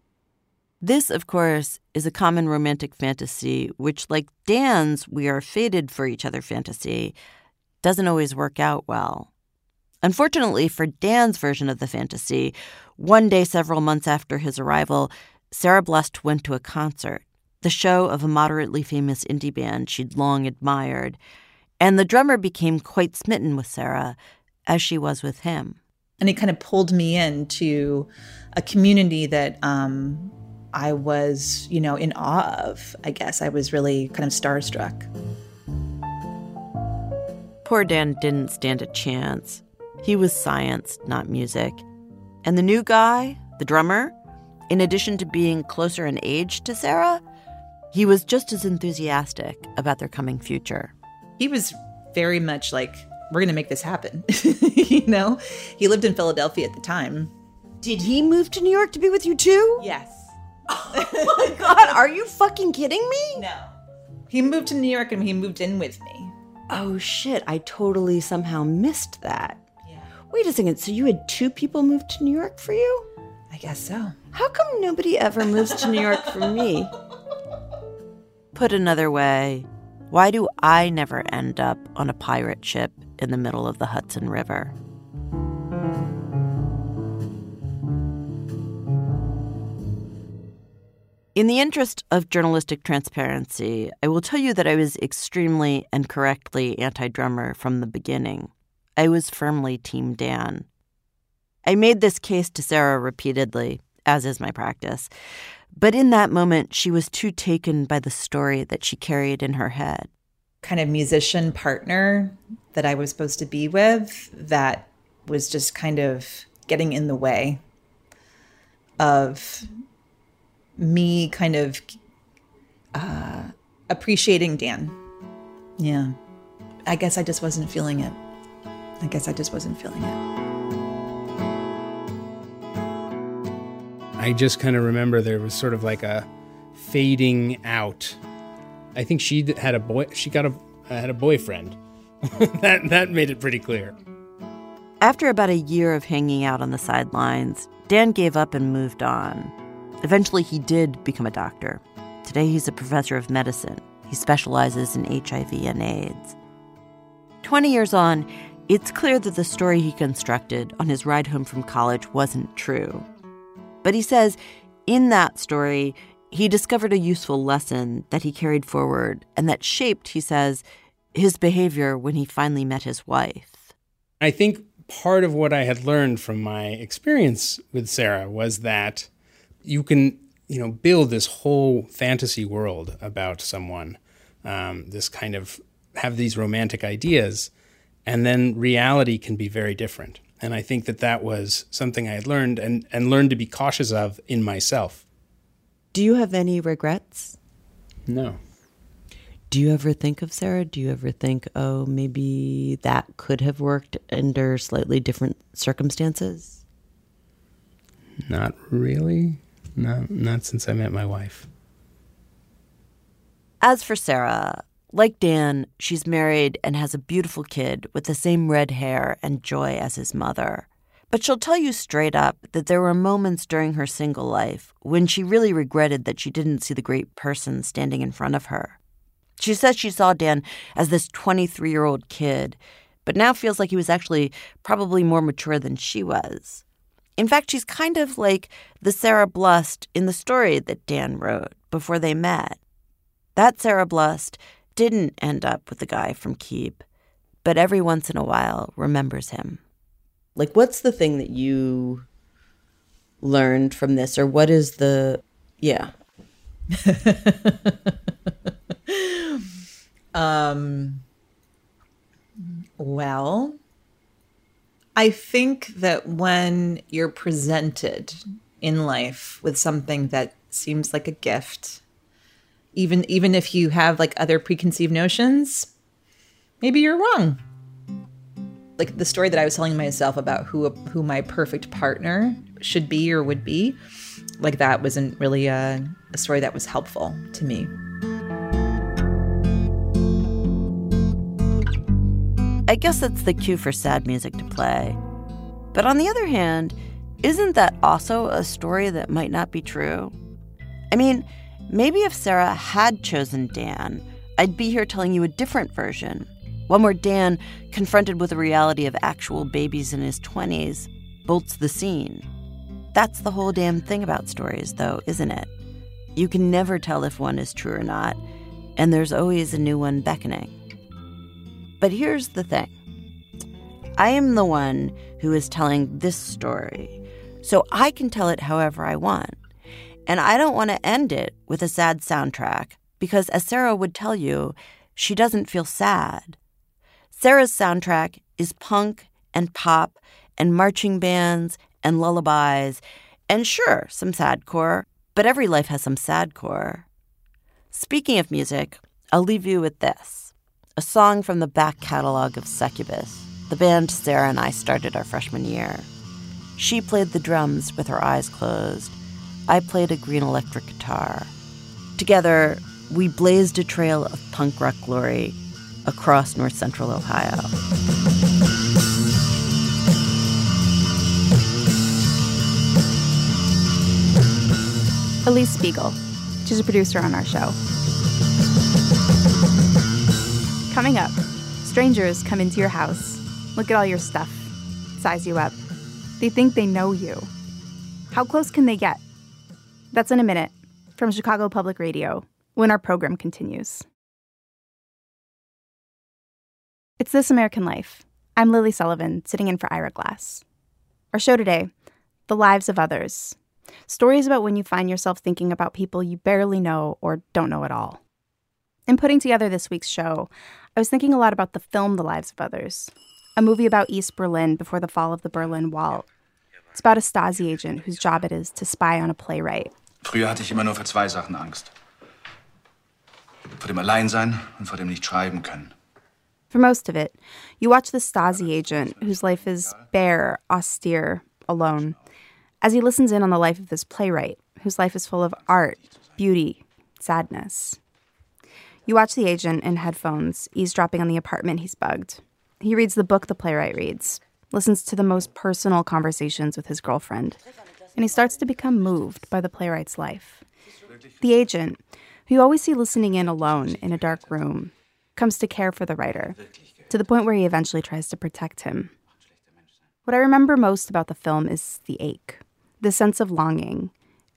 This, of course, is a common romantic fantasy, which, like Dan's we are fated for each other fantasy, doesn't always work out well. Unfortunately for Dan's version of the fantasy, one day several months after his arrival, Sarah Blust went to a concert, the show of a moderately famous indie band she'd long admired, and the drummer became quite smitten with Sarah, as she was with him. And it kind of pulled me into a community that um, I was, you know, in awe of, I guess. I was really kind of starstruck. Poor Dan didn't stand a chance. He was science, not music. And the new guy, the drummer, in addition to being closer in age to Sarah, he was just as enthusiastic about their coming future. He was very much like, we're going to make this happen. You know, he lived in Philadelphia at the time. Did he move to New York to be with you too? Yes. Oh my God, are you fucking kidding me? No. He moved to New York and he moved in with me. Oh shit, I totally somehow missed that. Yeah. Wait a second, so you had two people move to New York for you? I guess so. How come nobody ever moves to New York for me? Put another way, why do I never end up on a pirate ship in the middle of the Hudson River? In the interest of journalistic transparency, I will tell you that I was extremely and correctly anti-drummer from the beginning. I was firmly Team Dan. I made this case to Sarah repeatedly, as is my practice. But in that moment, she was too taken by the story that she carried in her head. Kind of musician partner that I was supposed to be with that was just kind of getting in the way of me kind of uh, appreciating Dan. Yeah. I guess I just wasn't feeling it. I guess I just wasn't feeling it. I just kind of remember there was sort of like a fading out. I think she had a boy. She got a had a boyfriend. that that made it pretty clear. After about a year of hanging out on the sidelines, Dan gave up and moved on. Eventually, he did become a doctor. Today, he's a professor of medicine. He specializes in H I V and AIDS. Twenty years on, it's clear that the story he constructed on his ride home from college wasn't true. But he says, in that story, He discovered a useful lesson that he carried forward and that shaped, he says, his behavior when he finally met his wife. I think part of what I had learned from my experience with Sarah was that you can, you know, build this whole fantasy world about someone, um, this kind of have these romantic ideas, and then reality can be very different. And I think that that was something I had learned and, and learned to be cautious of in myself. Do you have any regrets? No. Do you ever think of Sarah? Do you ever think, oh, maybe that could have worked under slightly different circumstances? Not really. No, not since I met my wife. As for Sarah, like Dan, she's married and has a beautiful kid with the same red hair and joy as his mother. But she'll tell you straight up that there were moments during her single life when she really regretted that she didn't see the great person standing in front of her. She says she saw Dan as this twenty-three-year-old kid, but now feels like he was actually probably more mature than she was. In fact, she's kind of like the Sarah Blust in the story that Dan wrote before they met. That Sarah Blust didn't end up with the guy from Keep, but every once in a while remembers him. Like, what's the thing that you learned from this, or what is the, yeah. um, well, I think that when you're presented in life with something that seems like a gift, even even if you have like other preconceived notions, maybe you're wrong. Like the story that I was telling myself about who who my perfect partner should be or would be, like that wasn't really a, a story that was helpful to me. I guess that's the cue for sad music to play. But on the other hand, isn't that also a story that might not be true? I mean, maybe if Sarah had chosen Dan, I'd be here telling you a different version. One where Dan, confronted with the reality of actual babies in his twenties, bolts the scene. That's the whole damn thing about stories, though, isn't it? You can never tell if one is true or not, and there's always a new one beckoning. But here's the thing. I am the one who is telling this story, so I can tell it however I want. And I don't want to end it with a sad soundtrack, because as Sarah would tell you, she doesn't feel sad. Sarah's soundtrack is punk and pop and marching bands and lullabies and sure, some sadcore, but every life has some sadcore. Speaking of music, I'll leave you with this, a song from the back catalog of Succubus, the band Sarah and I started our freshman year. She played the drums with her eyes closed. I played a green electric guitar. Together, we blazed a trail of punk rock glory across north central Ohio. Elise Spiegel. She's a producer on our show. Coming up, strangers come into your house, look at all your stuff, size you up. They think they know you. How close can they get? That's in a minute from Chicago Public Radio when our program continues. It's This American Life. I'm Lily Sullivan, sitting in for Ira Glass. Our show today, The Lives of Others. Stories about when you find yourself thinking about people you barely know or don't know at all. In putting together this week's show, I was thinking a lot about the film The Lives of Others, a movie about East Berlin before the fall of the Berlin Wall. It's about a Stasi agent whose job it is to spy on a playwright. Früher hatte ich immer nur für zwei Sachen Angst. Vor dem Alleinsein und vor dem nicht schreiben können. For most of it, you watch the Stasi agent whose life is bare, austere, alone, as he listens in on the life of this playwright whose life is full of art, beauty, sadness. You watch the agent in headphones, eavesdropping on the apartment he's bugged. He reads the book the playwright reads, listens to the most personal conversations with his girlfriend, and he starts to become moved by the playwright's life. The agent, who you always see listening in alone in a dark room, comes to care for the writer, to the point where he eventually tries to protect him. What I remember most about the film is the ache, the sense of longing, and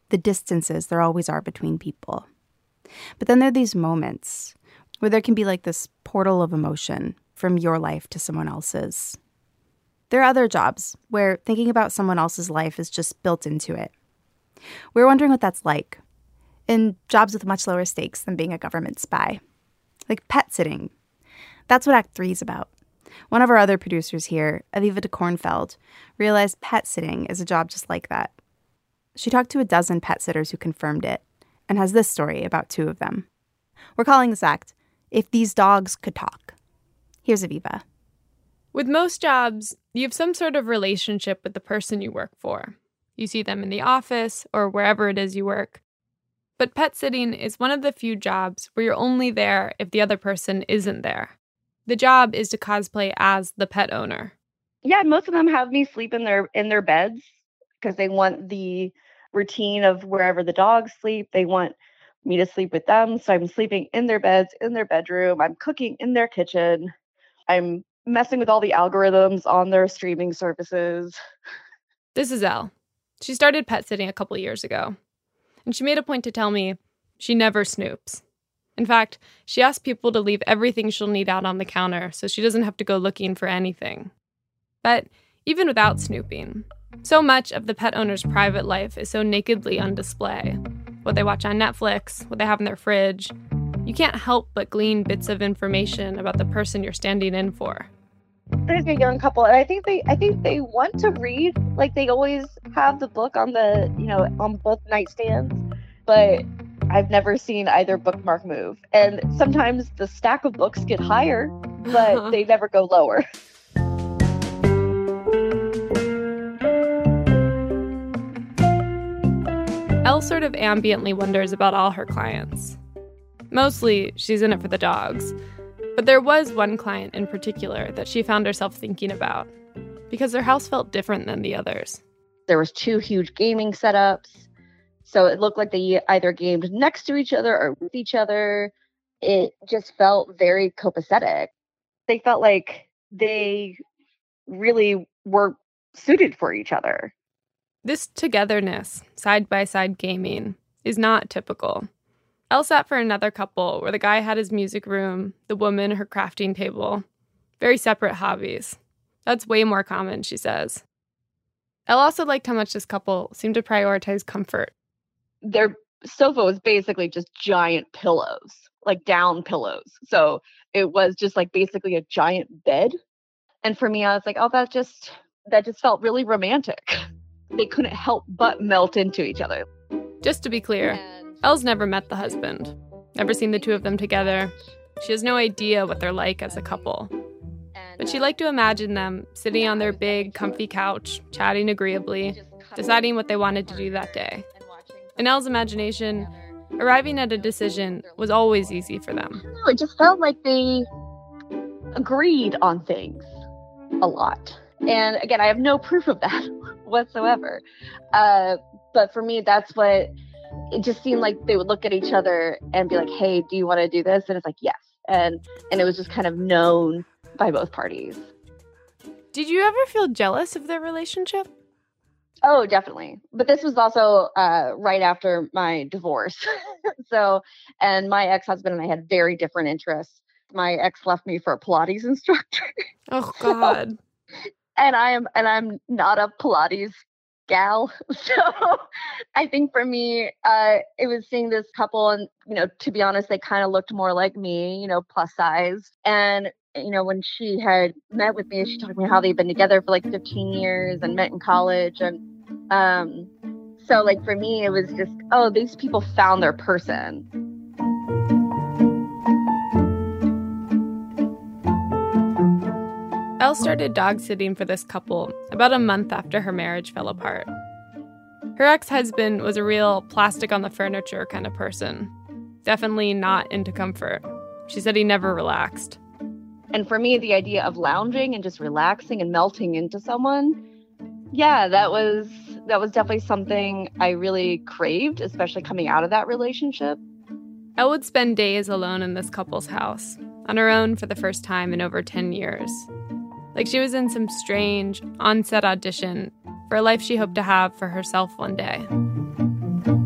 the distances there always are between people. But then there are these moments where there can be like this portal of emotion from your life to someone else's. There are other jobs where thinking about someone else's life is just built into it. We're wondering what that's like in jobs with much lower stakes than being a government spy. Like pet sitting. That's what Act three is about. One of our other producers here, Aviva de Kornfeld, realized pet sitting is a job just like that. She talked to a dozen pet sitters who confirmed it and has this story about two of them. We're calling this act, If These Dogs Could Talk. Here's Aviva. With most jobs, you have some sort of relationship with the person you work for. You see them in the office or wherever it is you work. But pet sitting is one of the few jobs where you're only there if the other person isn't there. The job is to cosplay as the pet owner. Yeah, most of them have me sleep in their in their beds because they want the routine of wherever the dogs sleep. They want me to sleep with them. So I'm sleeping in their beds, in their bedroom. I'm cooking in their kitchen. I'm messing with all the algorithms on their streaming services. This is Elle. She started pet sitting a couple years ago. And she made a point to tell me she never snoops. In fact, she asks people to leave everything she'll need out on the counter so she doesn't have to go looking for anything. But even without snooping, so much of the pet owner's private life is so nakedly on display. What they watch on Netflix, what they have in their fridge. You can't help but glean bits of information about the person you're standing in for. There's a young couple, and I think they I think they want to read. Like, they always have the book on the, you know, on both nightstands, but I've never seen either bookmark move. And sometimes the stack of books get higher, but they never go lower. Elle sort of ambiently wonders about all her clients. Mostly, she's in it for the dogs. But there was one client in particular that she found herself thinking about because their house felt different than the others. There was two huge gaming setups. So it looked like they either gamed next to each other or with each other. It just felt very copacetic. They felt like they really were suited for each other. This togetherness, side-by-side gaming, is not typical. Elle sat for another couple where the guy had his music room, the woman her crafting table. Very separate hobbies. That's way more common, she says. Elle also liked how much this couple seemed to prioritize comfort. Their sofa was basically just giant pillows, like down pillows. So it was just like basically a giant bed. And for me, I was like, oh, that just that just felt really romantic. They couldn't help but melt into each other. Just to be clear, Elle's never met the husband, never seen the two of them together. She has no idea what they're like as a couple. But she liked to imagine them sitting on their big, comfy couch, chatting agreeably, deciding what they wanted to do that day. In Elle's imagination, arriving at a decision was always easy for them. It just felt like they agreed on things a lot. And again, I have no proof of that whatsoever. Uh, but for me, that's what it just seemed like. They would look at each other and be like, hey, do you want to do this? And it's like, yes. And and it was just kind of known by both parties. Did you ever feel jealous of their relationship? Oh, definitely. But this was also uh, right after my divorce. So, and my ex-husband and I had very different interests. My ex left me for a Pilates instructor. Oh, God. and I am, and I'm not a Pilates gal. So I think for me, uh, it was seeing this couple, and, you know, to be honest, they kind of looked more like me, you know, plus size. And, you know, when she had met with me, she told me how they'd been together for like fifteen years and met in college. And um, so like for me, it was just, oh, these people found their person. Elle started dog sitting for this couple about a month after her marriage fell apart. Her ex-husband was a real plastic on the furniture kind of person. Definitely not into comfort. She said he never relaxed. And for me, the idea of lounging and just relaxing and melting into someone, yeah, that was that was definitely something I really craved, especially coming out of that relationship. Elle would spend days alone in this couple's house, on her own for the first time in over ten years. Like she was in some strange, on-set audition for a life she hoped to have for herself one day.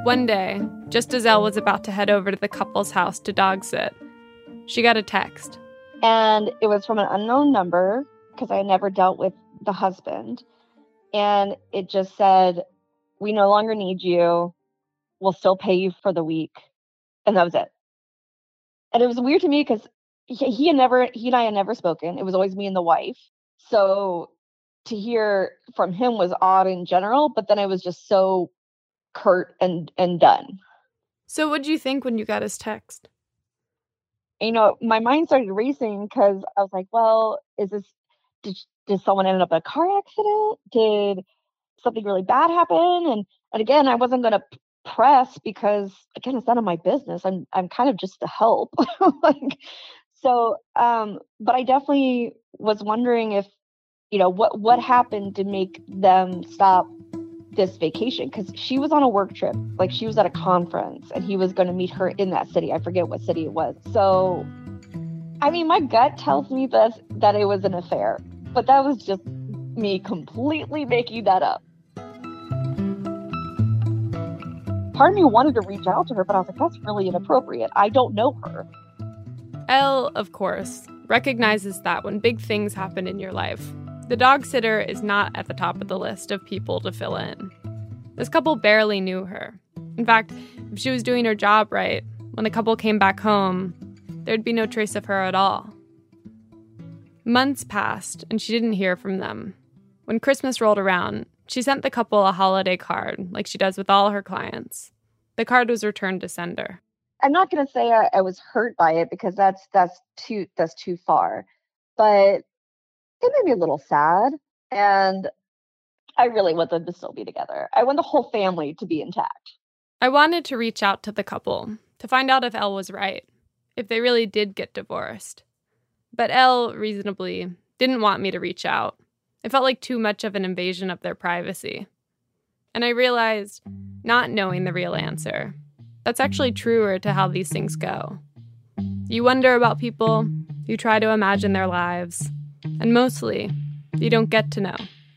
One day, just as Elle was about to head over to the couple's house to dog sit, she got a text. And it was from an unknown number because I had never dealt with the husband. And it just said, "We no longer need you. We'll still pay you for the week." And that was it. And it was weird to me because he, he had never, he and I had never spoken. It was always me and the wife. So to hear from him was odd in general, but then it was just so curt and, and done. So what did you think when you got his text? You know, my mind started racing because I was like, well, is this, did, did someone end up in a car accident? Did something really bad happen? And, and again, I wasn't going to press because, again, it's none of my business. I'm, I'm kind of just to help. like, so, um, but I definitely was wondering if, you know, what, what happened to make them stop this vacation, because she was on a work trip. Like, she was at a conference and he was going to meet her in that city. I forget what city it was. So, I mean, my gut tells me that, that it was an affair, but that was just me completely making that up. Part of me wanted to reach out to her, but I was like, that's really inappropriate. I don't know her. Elle, of course, recognizes that when big things happen in your life, the dog sitter is not at the top of the list of people to fill in. This couple barely knew her. In fact, if she was doing her job right, when the couple came back home, there'd be no trace of her at all. Months passed, and she didn't hear from them. When Christmas rolled around, she sent the couple a holiday card, like she does with all her clients. The card was returned to sender. I'm not going to say I, I was hurt by it because that's that's too that's too far, but it made me a little sad, and I really want them to still be together. I want the whole family to be intact. I wanted to reach out to the couple to find out if Elle was right, if they really did get divorced. But Elle, reasonably, didn't want me to reach out. It felt like too much of an invasion of their privacy. And I realized, not knowing the real answer, that's actually truer to how these things go. You wonder about people, you try to imagine their lives, and mostly, you don't get to know.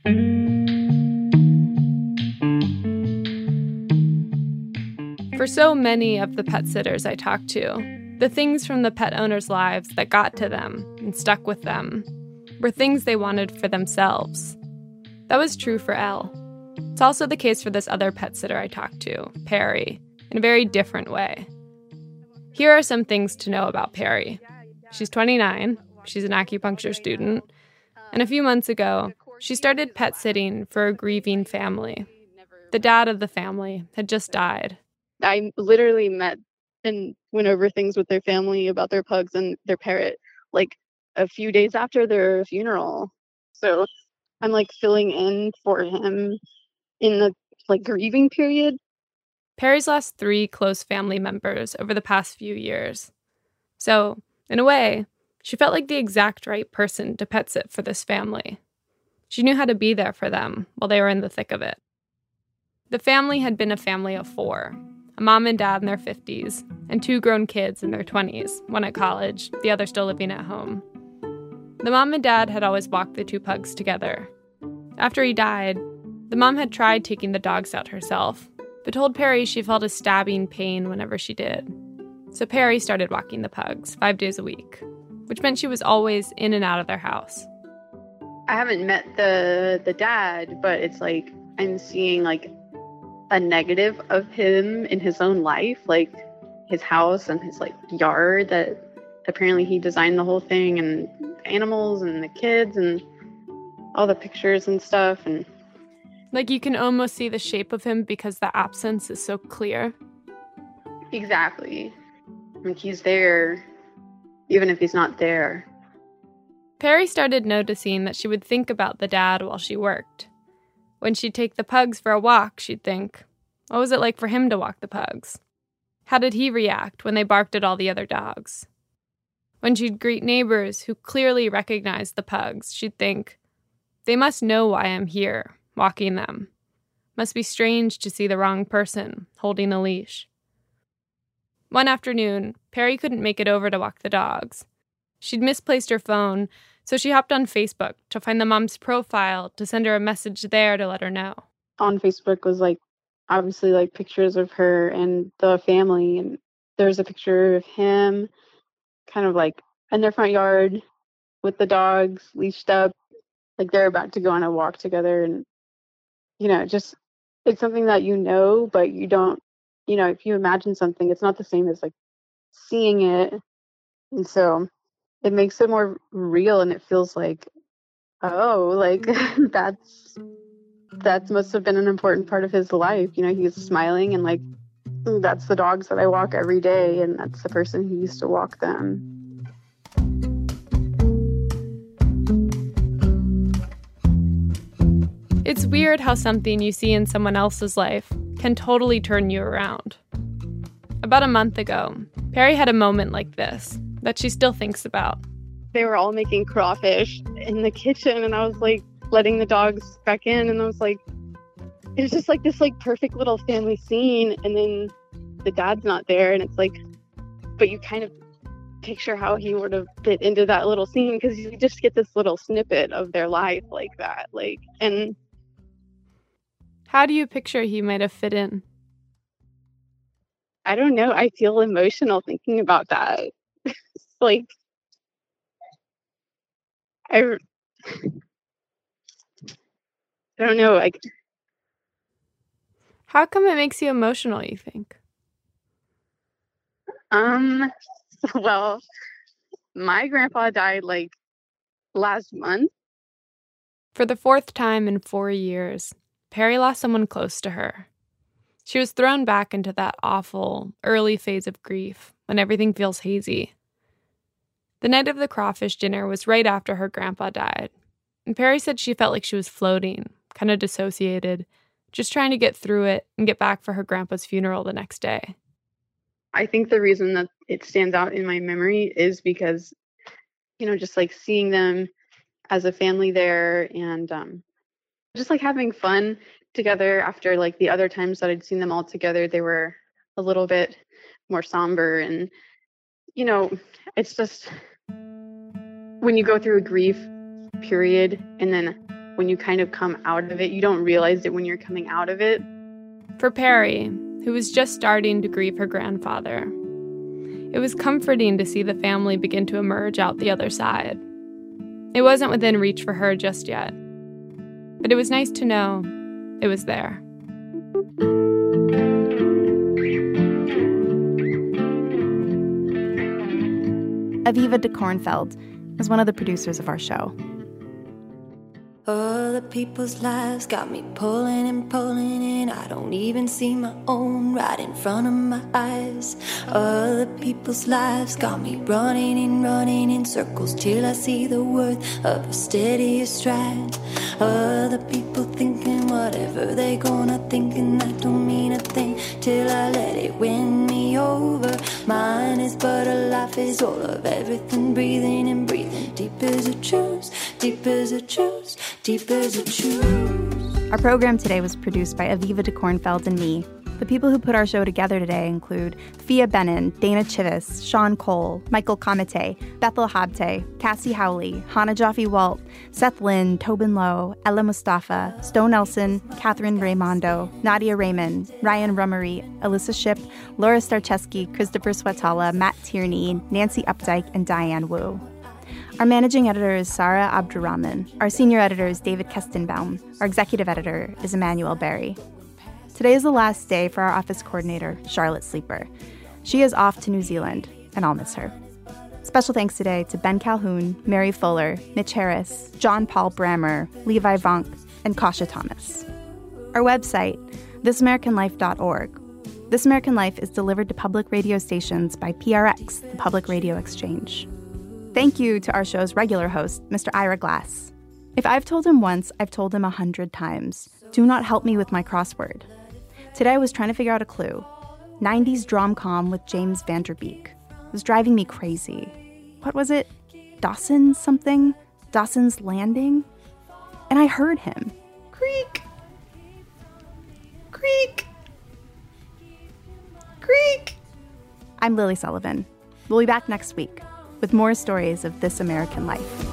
For so many of the pet sitters I talked to, the things from the pet owners' lives that got to them and stuck with them were things they wanted for themselves. That was true for Elle. It's also the case for this other pet sitter I talked to, Perry, in a very different way. Here are some things to know about Perry. She's twenty-nine, she's an acupuncture student, and a few months ago, she started pet sitting for a grieving family. The dad of the family had just died. I literally met and went over things with their family about their pugs and their parrot, like a few days after their funeral. So I'm like filling in for him in the like grieving period. Perry's lost three close family members over the past few years. So, in a way, she felt like the exact right person to pet sit for this family. She knew how to be there for them while they were in the thick of it. The family had been a family of four, a mom and dad in their fifties, and two grown kids in their twenties, one at college, the other still living at home. The mom and dad had always walked the two pugs together. After he died, the mom had tried taking the dogs out herself, but told Perry she felt a stabbing pain whenever she did. So Perry started walking the pugs five days a week, which meant she was always in and out of their house. I haven't met the the dad, but it's like I'm seeing like a negative of him in his own life, like his house and his like yard that apparently he designed the whole thing, and animals and the kids and all the pictures and stuff. And like you can almost see the shape of him because the absence is so clear. Exactly. Like he's there even if he's not there. Perry started noticing that she would think about the dad while she worked. When she'd take the pugs for a walk, she'd think, what was it like for him to walk the pugs? How did he react when they barked at all the other dogs? When she'd greet neighbors who clearly recognized the pugs, she'd think, they must know why I'm here, walking them. Must be strange to see the wrong person holding the leash. One afternoon, Perry couldn't make it over to walk the dogs. She'd misplaced her phone, so she hopped on Facebook to find the mom's profile to send her a message there to let her know. On Facebook was like obviously like pictures of her and the family, and there's a picture of him kind of like in their front yard with the dogs leashed up, like they're about to go on a walk together. And you know, just it's something that you know, but you don't, you know, if you imagine something, it's not the same as like seeing it. And so it makes it more real, and it feels like, oh, like that's that must have been an important part of his life. You know, he's smiling, and like that's the dogs that I walk every day, and that's the person who used to walk them. It's weird how something you see in someone else's life can totally turn you around. About a month ago, Perry had a moment like this that she still thinks about. They were all making crawfish in the kitchen, and I was like letting the dogs back in, and I was like, it was just like this like perfect little family scene, and then the dad's not there, and it's like, but you kind of picture how he would have fit into that little scene, because you just get this little snippet of their life like that. Like, and how do you picture he might have fit in? I don't know. I feel emotional thinking about that. Like, I, I don't know. Like, how come it makes you emotional, you think? Um, well, my grandpa died like last month. For the fourth time in four years, Perry lost someone close to her. She was thrown back into that awful, early phase of grief when everything feels hazy. The night of the crawfish dinner was right after her grandpa died, and Perry said she felt like she was floating, kind of dissociated, just trying to get through it and get back for her grandpa's funeral the next day. I think the reason that it stands out in my memory is because, you know, just like seeing them as a family there, and um, just like having fun together after like the other times that I'd seen them all together, they were a little bit more somber. And, you know, it's just when you go through a grief period, and then when you kind of come out of it, you don't realize it when you're coming out of it. For Perry, who was just starting to grieve her grandfather, it was comforting to see the family begin to emerge out the other side. It wasn't within reach for her just yet, but it was nice to know it was there. Aviva de Kornfeld is one of the producers of our show. Other people's lives got me pulling and pulling, and I don't even see my own right in front of my eyes. Other people's lives got me running and running in circles till I see the worth of a steadier stride. Other people thinking whatever they gonna think, and that don't mean a thing till I let it win me over. Mine is but a life is all of everything, breathing and breathing. Deep as a choose, deep as a choose, deep as a choose. Our program today was produced by Aviva de Kornfeld and me. The people who put our show together today include Fia Benin, Dana Chivis, Sean Cole, Michael Kamete, Bethel Habte, Cassie Howley, Hannah Jaffe-Walt, Seth Lynn, Tobin Lowe, Ella Mustafa, Stowe Nelson, Catherine Raimondo, Nadia Raymond, Ryan Rummery, Alyssa Shipp, Laura Starcheski, Christopher Swatala, Matt Tierney, Nancy Updike, and Diane Wu. Our managing editor is Sarah Abdurrahman. Our senior editor is David Kestenbaum. Our executive editor is Emmanuel Berry. Today is the last day for our office coordinator, Charlotte Sleeper. She is off to New Zealand, and I'll miss her. Special thanks today to Ben Calhoun, Mary Fuller, Mitch Harris, John Paul Brammer, Levi Vonk, and Kasha Thomas. Our website, this american life dot org. This American Life is delivered to public radio stations by P R X, the Public Radio Exchange. Thank you to our show's regular host, Mister Ira Glass. If I've told him once, I've told him a hundred times. Do not help me with my crossword. Today I was trying to figure out a clue. nineties drom-com with James Van Der Beek. It was driving me crazy. What was it? Dawson's something? Dawson's Landing? And I heard him. Creak. Creak. Creak. I'm Lily Sullivan. We'll be back next week with more stories of This American Life.